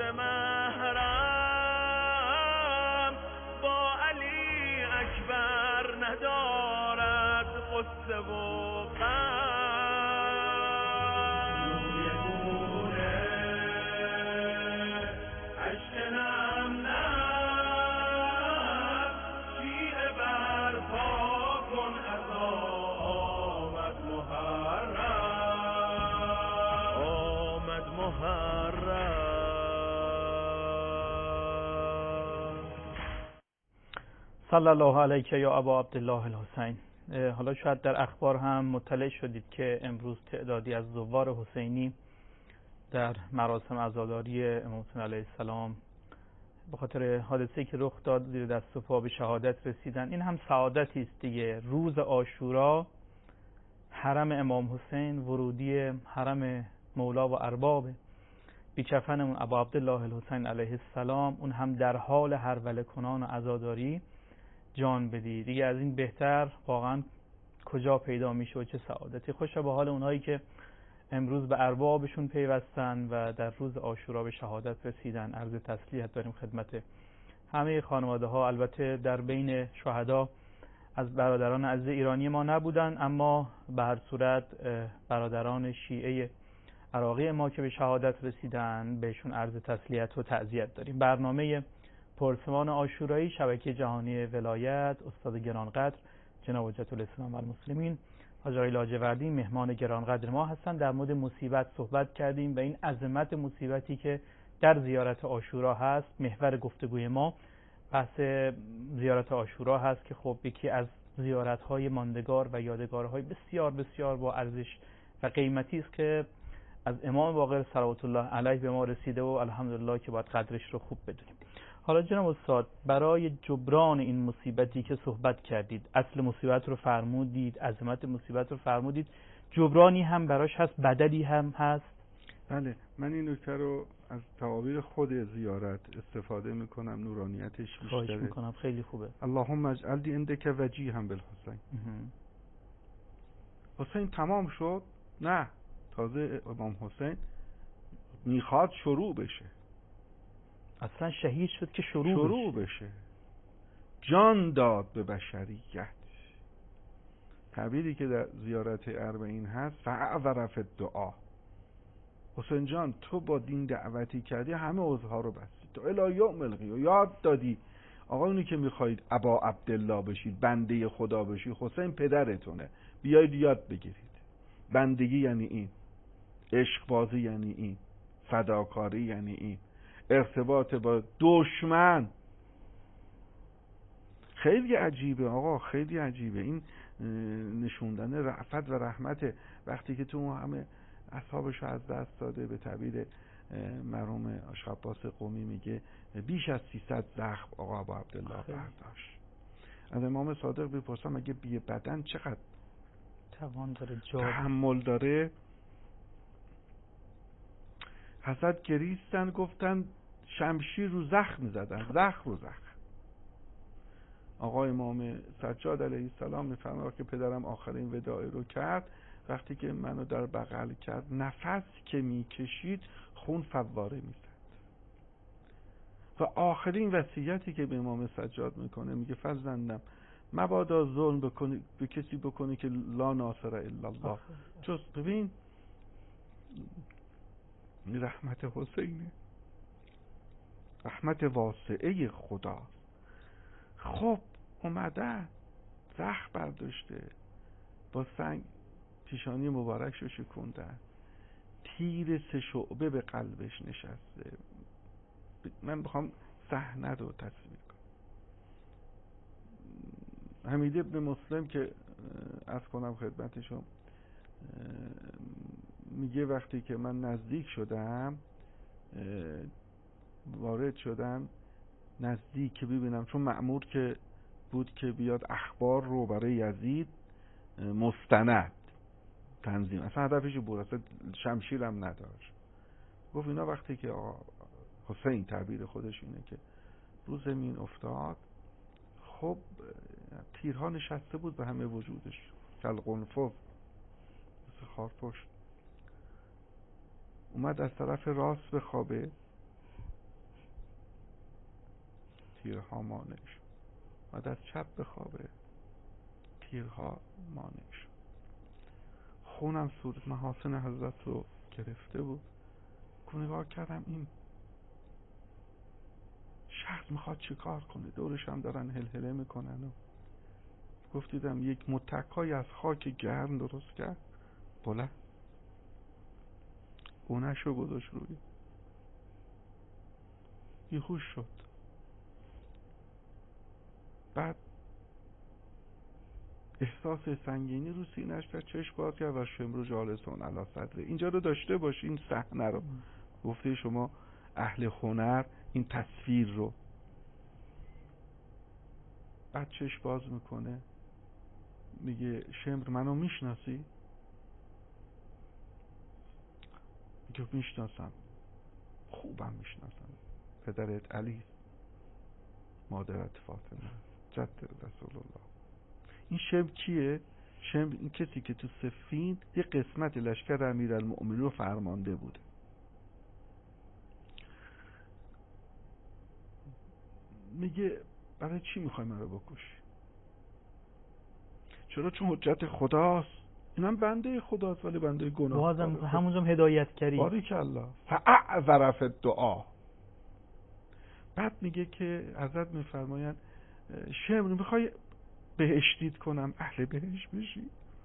Speaker 3: محرم، با علی اکبر ندارد قصه و غم، روی گونه اشکنم نم، شیعه برپا کن از آمد محرم، آمد محرم.
Speaker 1: صلی الله علیک یا ابا عبدالله الحسین. حالا شاید در اخبار هم مطلع شدید که امروز تعدادی از زوار حسینی در مراسم عزاداری امام حسین علیه السلام به خاطر حادثه‌ای که رخ داد زیر دست و پا به شهادت رسیدن. این هم سعادتی است دیگه. روز عاشورا حرم امام حسین، ورودی حرم مولا و ارباب بیچفنمون ابا عبدالله الحسین علیه السلام، اون هم در حال هروله کنان و عزاداری جان بدی. دیگه از این بهتر واقعا کجا پیدا میشه و چه سعادتی. خوشا به حال اونهایی که امروز به اربابشون پیوستن و در روز عاشورا به شهادت رسیدن. عرض تسلیت داریم خدمت همه خانواده ها. البته در بین شهدا از برادران عزیز ایرانی ما نبودن، اما به هر صورت برادران شیعه عراقی ما که به شهادت رسیدن بهشون عرض تسلیت و تعزیت داریم. برنامه پرسمان عاشورایی شبکه جهانی ولایت، استاد گرانقدر جناب حجت الاسلام و المسلمین حاج آقای لاجوردی مهمان گرانقدر ما هستند. در مورد مصیبت صحبت کردیم و این عظمت مصیبتی که در زیارت عاشورا هست. محور گفتگوی ما بحث زیارت عاشورا هست که خب یکی از زیارت‌های ماندگار و یادگارهای بسیار بسیار با ارزش و قیمتی است که از امام باقر صلوات الله علیه به ما رسیده و الحمدلله که باید قدرش رو خوب بدونیم. حالا جناب استاد، برای جبران این مصیبتی که صحبت کردید، اصل مصیبت رو فرمودید، عظمت مصیبت رو فرمودید، جبرانی هم براش هست، بدلی هم هست؟
Speaker 2: بله، من این نکته رو از تعابیر خود زیارت استفاده میکنم، نورانیتش بیشتره.
Speaker 1: خواهش میکنم، خیلی خوبه.
Speaker 2: اللهم اجعلنی عندک وجیها بالحسین. حسین تمام شد؟ نه، تازه امام حسین میخواد شروع بشه،
Speaker 1: اصلا شهید شد که شروع,
Speaker 2: شروع بشه. بشه جان داد به بشریت. تعبیری که در زیارت اربعین هست، فاعور فی الدعا. حسین جان تو با دین دعوتی کردی، همه عذرها رو بستی، تو الی یوم القیامه یاد دادی آقایونی که میخواید ابا عبدالله بشید، بنده خدا بشید، حسین پدرتونه، بیایید یاد بگیرید. بندگی یعنی این، عشق بازی یعنی این، فداکاری یعنی این، ارتباط با دشمن. خیلی عجیبه آقا، خیلی عجیبه این نشوندن رأفت و رحمت. وقتی که تو همه اصحابشو از دست داده، به تعبیر مرحوم عاشق عباس قمی میگه بیش از سیصد زخم آقا ابا عبدالله برداشت. از امام صادق بپرسم اگه بی بدن چقدر
Speaker 1: توان داره،
Speaker 2: تحمل داره. حضرت گریستن، گفتن شمشیر رو زخم میزدن، زخم رو زخم. آقا امام سجاد علیه السلام میفرماید که پدرم آخرین وداعی رو کرد، وقتی که منو در بغل کرد، نفس که میکشید خون فواره میزد. و آخرین وصیتی که به امام سجاد میکنه، میگه فرزندم مبادا ظلم بکنی به کسی بکنی که لا ناصر الا الله. جز ببین رحمت حسینه، رحمت واسعه خدا. خب اومده زخم برداشته، با سنگ پیشانی مبارکشو شکونده، تیر سه شعبه به قلبش نشسته. من میخوام صحنه رو تصویر کنم. حمید ابن مسلم که عرض کنم خدمتشون، میگه وقتی که من نزدیک شدم، وارد شدم نزدیک که ببینم، چون مأمور که بود که بیاد اخبار رو برای یزید مستند تنظیم، اصلا هدفش بود، اصلا شمشیرم نداشت. گفت اینا وقتی که حسین تعبیر خودش اینه که رو زمین افتاد، خب تیرها نشسته بود به همه وجودش، کالقنفذ، مثل خارپشت. اومد از طرف راست بخوابه، تیرها مانع شد. اومد از چپ بخوابه، تیرها مانع شد. خونم سود محاسن حضرت رو گرفته بود. نگاه کردم این شخص میخواد چی کار کنه، دورش هم دارن هلهله میکنن. و گفتیدم یک متکای از خاک گرم درست کرد، بلند گونه‌شو گذاشت روی، بیهوش شد. بعد احساس سنگینی رو سینه‌اش کرد، چشم باز کرد و شمرو جالسون علی صدره. اینجا رو داشته باشی، این صحنه رو گفته شما اهل هنر، این تصویر رو. بعد چشم باز میکنه، میگه شمر منو میشناسی؟ میگه میشناسم، خوبم میشناسم، پدرت علی، مادرت فاطمه، جد رسول الله. این شمر کیه؟ شمر این کسی که تو صفین یه قسمت لشکر امیرالمؤمنین رو فرمانده بوده. میگه برای چی میخوای من رو بکشی؟ چرا؟ چون حجت خداست، اینم بنده خداست ولی بنده گناه.
Speaker 1: بازم همونجا هدایت کردی.
Speaker 2: بارک الله. فاعذر فی الدعا. بعد میگه که حضرت میفرمایند شمر میخوای بهشتیت کنم، اهل بهشت بشی؟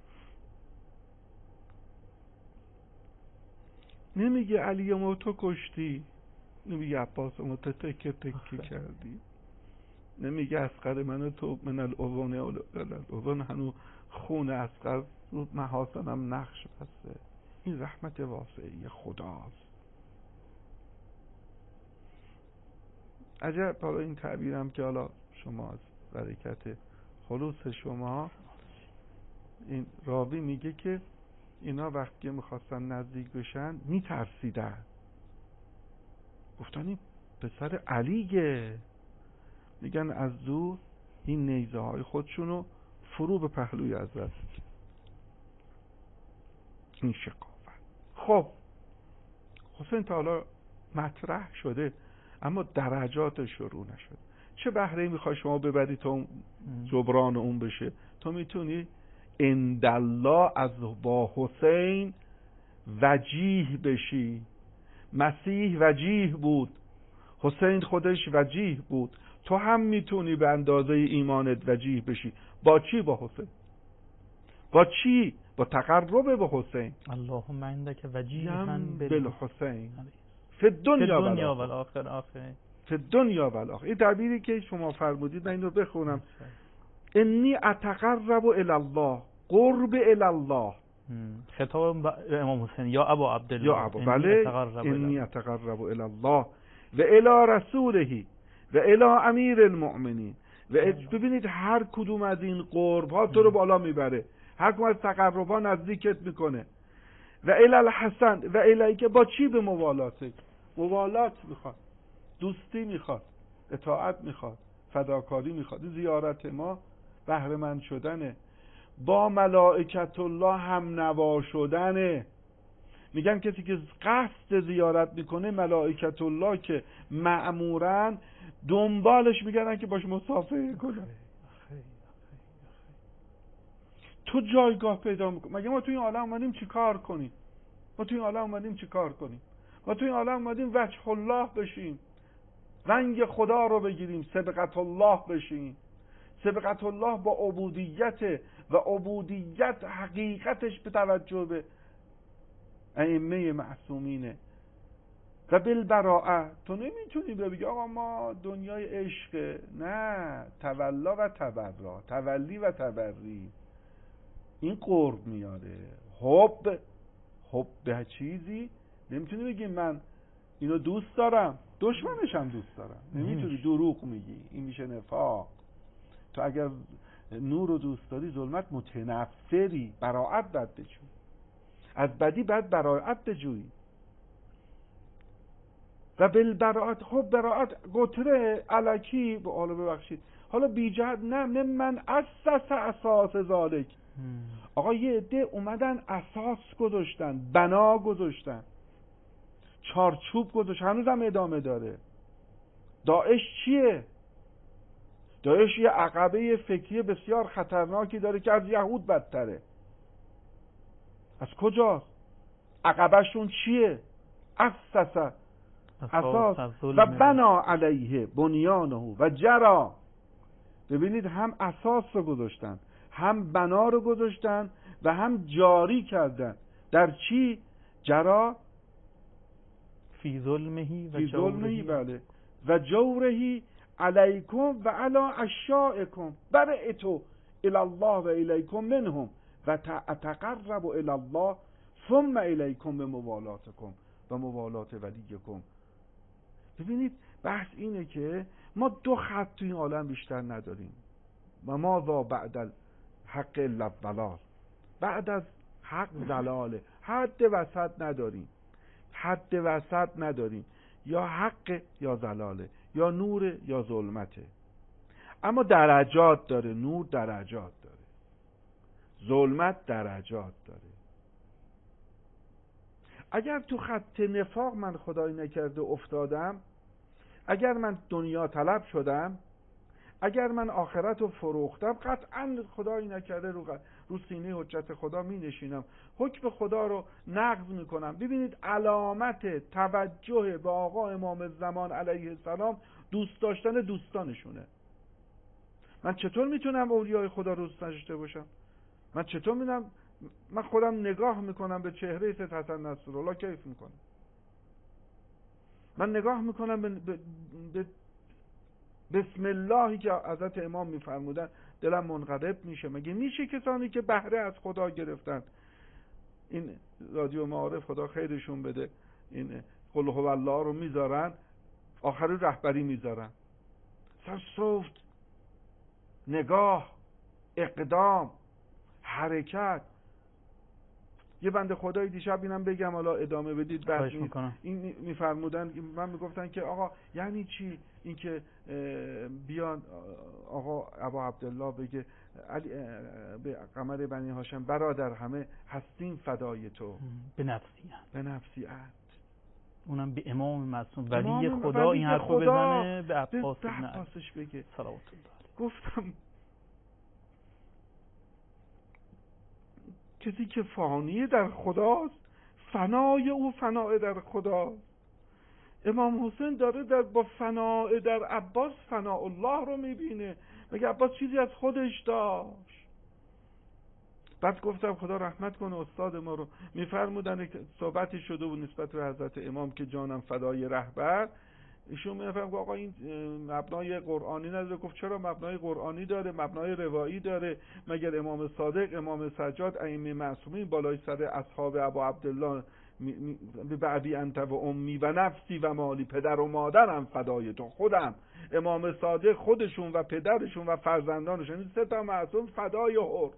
Speaker 2: نمیگه علی ما تو کشتی، نمیگه عباس ما تو تکه تکه کردی، نمیگه اصغر منو تو من الاوان الاوان هنو خون اصغر رو محاسنم نقش بسته. این رحمت واسعی خداست. عجب. حالا این تعبیرم که حالا شما از برکت خلوص شما، این راوی میگه که اینا وقتی میخواستن نزدیک بشن میترسیدن، گفتن این پسر علیه. میگن از دور این نیزه های خودشونو فرو به پهلوی حضرت. این شقاوت. خب حسین تا حالا مطرح شده اما درجات شروع نشد. چه بهره میخوای شما ببری تا جبران اون بشه؟ تو میتونی اندالله از با حسین وجیه بشی. مسیح وجیه بود، حسین خودش وجیه بود. تو هم میتونی به اندازه ایمانت وجیه بشی. با چی؟ با حسین. با چی؟ با تقرب به حسین.
Speaker 1: اللهم عندك وجیها
Speaker 2: بالحسین فی الدنیا و
Speaker 1: الاخره. آخه
Speaker 2: فی الدنیا و الاخره. این تعبیری که شما فرمودید من این رو بخونم. انی اتقرب الی الله، قرب الی الله.
Speaker 1: خطاب امام حسین یا ابا عبدالله.
Speaker 2: یا ابا بله انی اتقرب الی الله و الی رسوله و الی امیر المؤمنین. و ببینید هر کدوم از این قرب ها تو رو بالا میبره، هر کدوم از تقرب ها نزدیکت میکنه. و الی الحسن و الی که با چی به موالات؟ موالات میخواد، دوستی میخواد، اطاعت میخواد، فداکاری میخواد. زیارت ما بهره مند شدنه، با ملائکت الله هم نوا شدنه. میگن کسی که قصد زیارت میکنه ملائکت الله که مأمورن دنبالش میگردن که باش مصافحه کنن. تو جایگاه پیدا میکنی. مگه ما توی این عالم اومدیم چی کار کنیم؟ ما توی این عالم اومدیم چی کار کنیم؟ ما توی این عالم اومدیم وجه الله بشیم، رنگ خدا رو بگیریم، سبقت الله بشیم. سبقت الله با عبودیت و عبودیت حقیقتش به توجه به ائمه معصومینه. و بالبراءه تو نمیتونی بگی آقا ما دنیای عشق. نه، تولا و تبرا، تولی و تبری این قرب میاره. حب حب چیزی نمیتونی بگی من اینو دوست دارم دشمنش هم دوست دارم. نمیتونی، دروغ میگی، این میشه نفاق. تو اگر نور رو دوست داری ظلمت متنفری، براءت باید بجوی، از بدی باید براءت بجوی. و بالبراءت خب براءت قطره الکی به حالا ببخشید حالا بی جهت نه نه من اساس اساس ذالک. آقا یه عده اومدن اساس گذاشتن، بنا گذاشتن، چارچوب گذاشتن، هنوزم ادامه داره. داعش چیه؟ داعش یه عقبه فکری بسیار خطرناکی داره که از یهود بدتره. از کجاست؟ عقبهشون چیه؟ اساس اساس و بنا علیه بنیانه و جرا. ببینید هم اساس رو گذاشتن، هم بنا رو گذاشتن و هم جاری کردن. در چی؟ جرا
Speaker 1: فی ظلمهی و
Speaker 2: جورهی. بله و جورهی علیکم و علی اشیائکم برئتو الی الله و الیکم منهم و اتقرب الی الله ثم الیکم بموالاتکم و موالات ولیکم. ببینید بحث اینه که ما دو خط تو این عالم بیشتر نداریم. و ما ذا بعد حق الا الضلال، بعد از حق ضلاله. حد وسط نداریم، حد وسط نداریم. یا حق یا ضلاله، یا نور یا ظلمته. اما درجات داره. نور درجات داره، ظلمت درجات داره. اگر تو خط نفاق من خدای نکرده افتادم، اگر من دنیا طلب شدم، اگر من آخرت رو فروختم، قطعا خدایی نکرده رو, رو سینه حجت خدا می نشینم، حکم خدا رو نقض می کنم. ببینید علامت توجه به آقا امام زمان علیه السلام دوست داشتن دوستانشونه. من چطور میتونم اولیای خدا رو دوست داشته باشم؟ من چطور میدونم؟ من خودم نگاه میکنم به چهره سید حسن نصرالله کیف میکنم. من نگاه میکنم به, به, به بسم اللهی که حضرت امام میفرمودن دلم منقلب میشه. مگه میشه کسانی که بهره از خدا گرفتن، این رادیو معارف خدا خیرشون بده، این قل هو الله رو میذارن، آخر رهبری میذارن، سر صوت، نگاه، اقدام، حرکت، یه بنده خدایی دیشب اینم بگم حالا ادامه بدید بعد این میفرمودن، من میگفتن که آقا یعنی چی این که بیان آقا ابا عبدالله بگه علی به قمر بنی هاشم برادر همه هستیم فدای تو
Speaker 1: به نفسیت
Speaker 2: به نفسیت،
Speaker 1: اونم به امام معصوم ولی خدا این حرفو بزنه به عباس
Speaker 2: به عباسش بگه
Speaker 1: صلوات الله.
Speaker 2: گفتم کسی که فانی در خداست فنای او فنای در خداست. امام حسین داره در با فنای در عباس فناء الله رو میبینه، مگه عباس چیزی از خودش داشت؟ بعد گفتم خدا رحمت کنه استاد ما رو، میفرمودن صحبتی شده بود نسبت به حضرت امام که جانم فدای رهبر، ایشون میفرمود آقا این مبنای قرآنی نداره. گفت چرا مبنای قرآنی داره، مبنای روایی داره، مگر امام صادق امام سجاد ائمه معصومین بالای سر اصحاب ابا عبدالله به بعدی انت و امی و نفسی و مالی، پدر و مادرم فدای تو، خودم امام صادق خودشون و پدرشون و فرزندانشون، این سه تا معصوم فدای هر.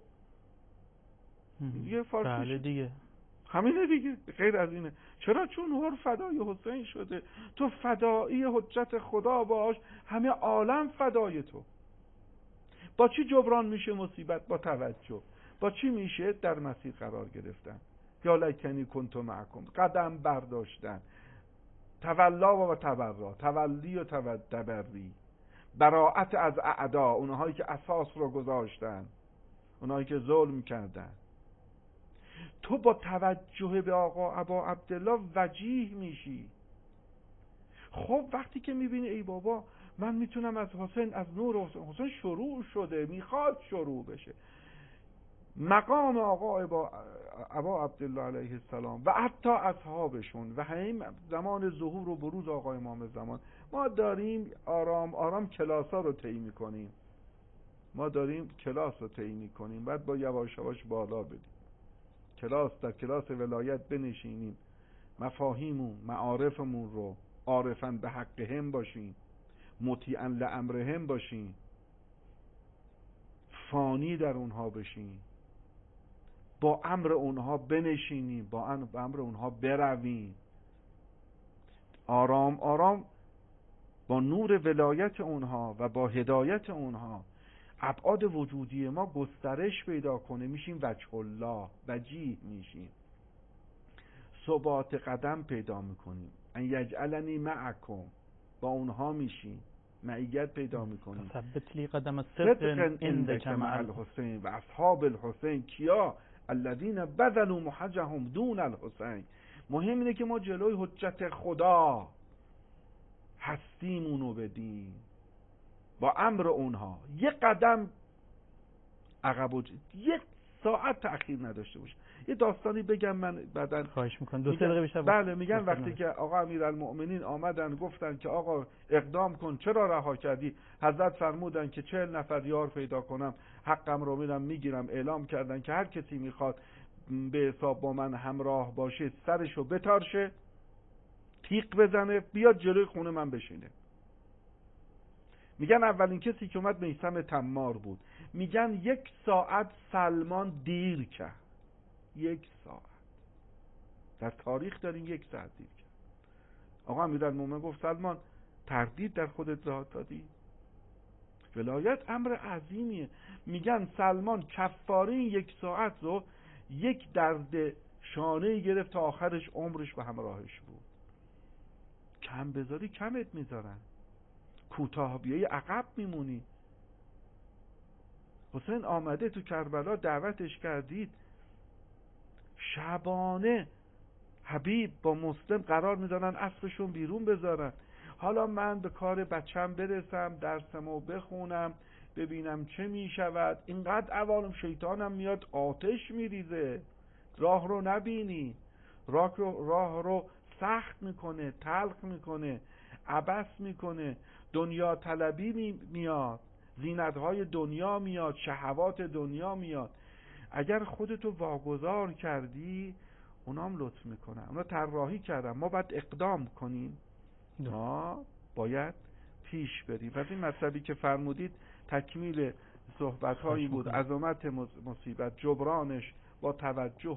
Speaker 2: یه فارسیش
Speaker 1: دیگه
Speaker 2: همینه دیگه، غیر از اینه. چرا؟ چون هر فدای حسین شده، تو فدایی حجت خدا باش، همه عالم فدای تو. با چی جبران میشه مصیبت؟ با توجه. با چی میشه؟ در مسیر قرار گرفتن، یا لیتنی کنت معکم، قدم برداشتن، تولا و تبرا، تولی و تبری، براءت از اعدا، اونهایی که اساس رو گذاشتن، اونهایی که ظلم کردن. تو با توجه به آقا ابا عبدالله وجیه میشی. خب وقتی که میبینی ای بابا من میتونم از حسین، از نور حسین، حسین شروع شده، میخواد شروع بشه، مقام آقا ابا, ابا عبدالله علیه السلام و حتی اصحابشون و همین زمان ظهور و بروز آقا امام زمان، ما داریم آرام آرام کلاسا رو طی میکنیم، ما داریم کلاس رو طی میکنیم، بعد با یواش یواش بالا بدیم، کلاس در کلاس ولایت بنشینیم، مفاهیمون معارفمون رو عارفن به حقهم باشیم، مطیعا لامرهم باشیم، فانی در اونها بشیم، با امر اونها بنشینیم، با امر اونها برویم، آرام آرام با نور ولایت اونها و با هدایت اونها ابعاد وجودی ما گسترش پیدا کنه، میشیم وجه الله، وجیه میشیم، ثبات قدم پیدا میکنیم، ان یجعلنی معکم، با اونها میشیم، معیت پیدا میکنیم.
Speaker 1: ثبت لی قدم صدق عندک مع
Speaker 2: الحسین و اصحاب الحسین کیا الذین بذلوا محجهم دون الحسین. مهم اینه که ما جلوی حجت خدا هستیمونو بدیم، با امر اونها یک قدم عقب و یک ساعت تأخیر نداشته باشه. یه داستانی بگم من بعداً،
Speaker 1: خواهش میکنم دو سه دقیقه بیشتر.
Speaker 2: بله میگن وقتی که آقا امیرالمؤمنین آمدن گفتن که آقا اقدام کن، چرا رها کردی؟ حضرت فرمودن که چهل نفر یار پیدا کنم حقم رو میدم میگیرم. اعلام کردن که هر کسی میخواد به حساب با من همراه باشه سرشو بتارشه، تیغ بزنه، بیاد جلوی خونه من بشینه. میگن اولین کسی که اومد میثم تمار بود. میگن یک ساعت سلمان دیر کرد، یک ساعت در تاریخ داریم یک ساعت دیر کرد. آقا امیرالمومنین گفت سلمان تردید در خودت راه دادی؟ ولایت امر عظیمیه. میگن سلمان کفاره این یک ساعت رو یک درد شانه گرفت تا آخرش عمرش به همراهش بود. کم بذاری کمت میذارن، کوتاه بیایی عقب میمونی. حسین آمده تو کربلا دعوتش کردید، شبانه حبیب با مسلم قرار میدارن اسبشون بیرون بذارن. حالا من به کار بچم برسم، درسمو بخونم، ببینم چه میشود. اینقدر عوالم شیطانم میاد آتش میریزه، راه رو نبینی، راه رو, راه رو سخت میکنه، تلخ میکنه، عبث میکنه، دنیا طلبی میاد، زینتهای دنیا میاد، شهوات دنیا میاد. اگر خودتو واگذار کردی اونام لطف میکنن، اونا طراحی کردن، ما باید اقدام کنیم، ما باید پیش بریم. و این مطلبی که فرمودید تکمیل صحبت هایی بود، عظمت مصیبت، جبرانش با توجه و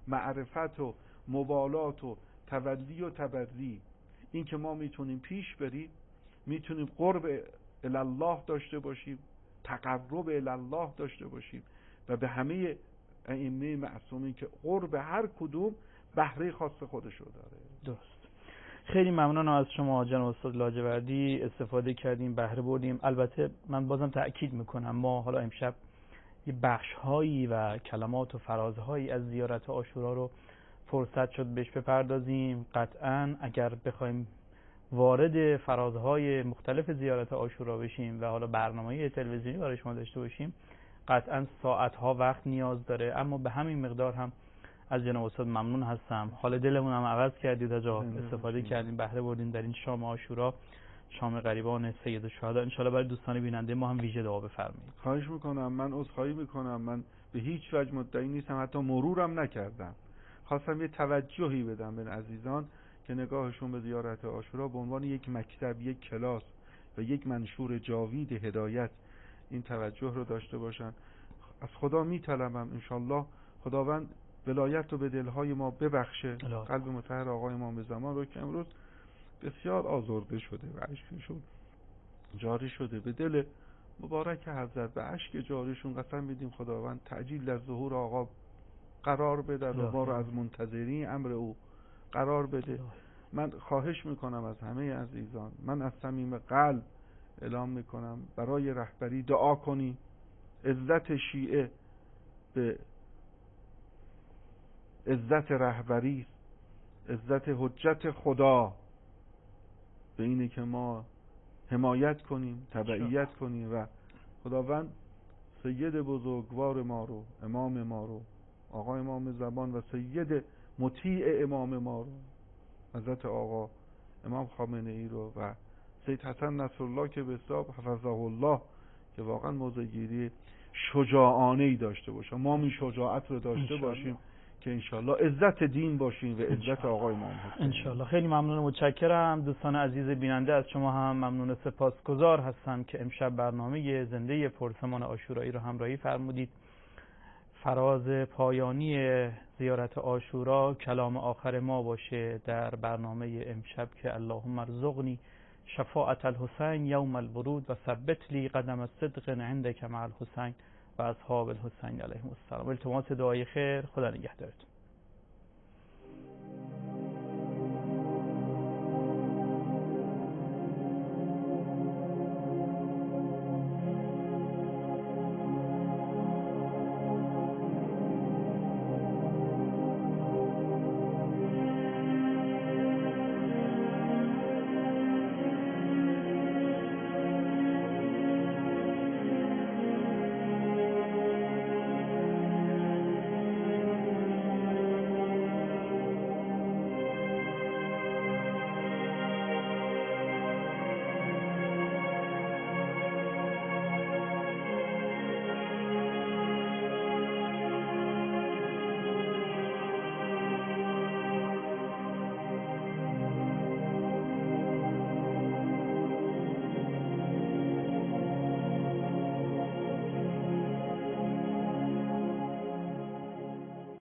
Speaker 2: معرفت و مبالات و تولی و تبری، این که ما میتونیم پیش بریم، میتونیم قرب الله داشته باشیم، تقرب الله داشته باشیم و به همه ائمه معصومین که قرب هر کدوم بهره خاص خودش رو داره.
Speaker 1: درست. خیلی ممنونم از شما جناب استاد لاجوردی، استفاده کردیم، بهره بردیم. البته من بازم تأکید میکنم ما حالا امشب یه بخش هایی و کلمات و فرازهایی از زیارت عاشورا رو فرصت شد بهش بپردازیم. قطعا اگر بخوایم وارد فرازهای مختلف زیارت عاشورا بشیم و حالا برنامه تلویزیونی برای شما داشته باشیم قطعا ساعتها وقت نیاز داره، اما به همین مقدار هم از جناب استاد ممنون هستم. حال دلمون هم عوض کردید تا استفاده کردیم، بهره بردیم در این شام عاشورا، شام غریبان سید الشهدا. ان شاءالله برای دوستان بیننده ما هم ویژه دعا بفرمایید.
Speaker 2: خواهش میکنم. من عذرخواهی میکنم، من به هیچ وجه مدعی نیستم، حتی مرورم نکردم. خواستم یه توجهی بدم به عزیزان که نگاهشون به زیارت عاشورا به عنوان یک مکتب، یک کلاس و یک منشور جاوید هدایت این توجه رو داشته باشن. از خدا میطلبم انشالله خداوند ولایت رو به دلهای ما ببخشه. قلب مطهر آقای امام زمان رو که امروز بسیار آزرده شده و اشکشون جاری شده، به دل مبارک حضرت و اشک جاریشون قسم میدیم خداوند تعجیل در ظهور آقا قرار بده و ما رو از منتظرین امر او قرار بده. من خواهش میکنم از همه عزیزان، من از صمیم قلب اعلام میکنم برای رهبری دعا کنی. عزت شیعه به عزت رهبری، عزت حجت خدا به اینه که ما حمایت کنیم، تبعیت کنیم و خداوند سید بزرگوار ما رو، امام ما رو، آقا امام زمان و سید مطیع امام ما رو، حضرت آقا امام خامنه ای رو و سید حسن نصرالله که به حساب حفظه الله که واقعا موضع‌گیری شجاعانه ای داشته باشه، ما می شجاعت رو داشته باشیم که انشالله عزت دین باشیم و عزت آقای امام حسین
Speaker 1: انشالله. خیلی ممنون و متشکرم. دوستان عزیز بیننده از شما هم ممنون و سپاسگزار هستم که امشب برنامه زنده پرسمان عاشورایی رو همراهی فرمودید. فراز پایانی زیارت عاشورا کلام آخر ما باشه در برنامه امشب که اللهم ارزقنی شفاعت الحسین یوم الورود و ثبت لی قدم الصدق عندک مع الحسین و اصحاب الحسین علیهم السلام. التماس دعای خیر. خدا نگهدارتون.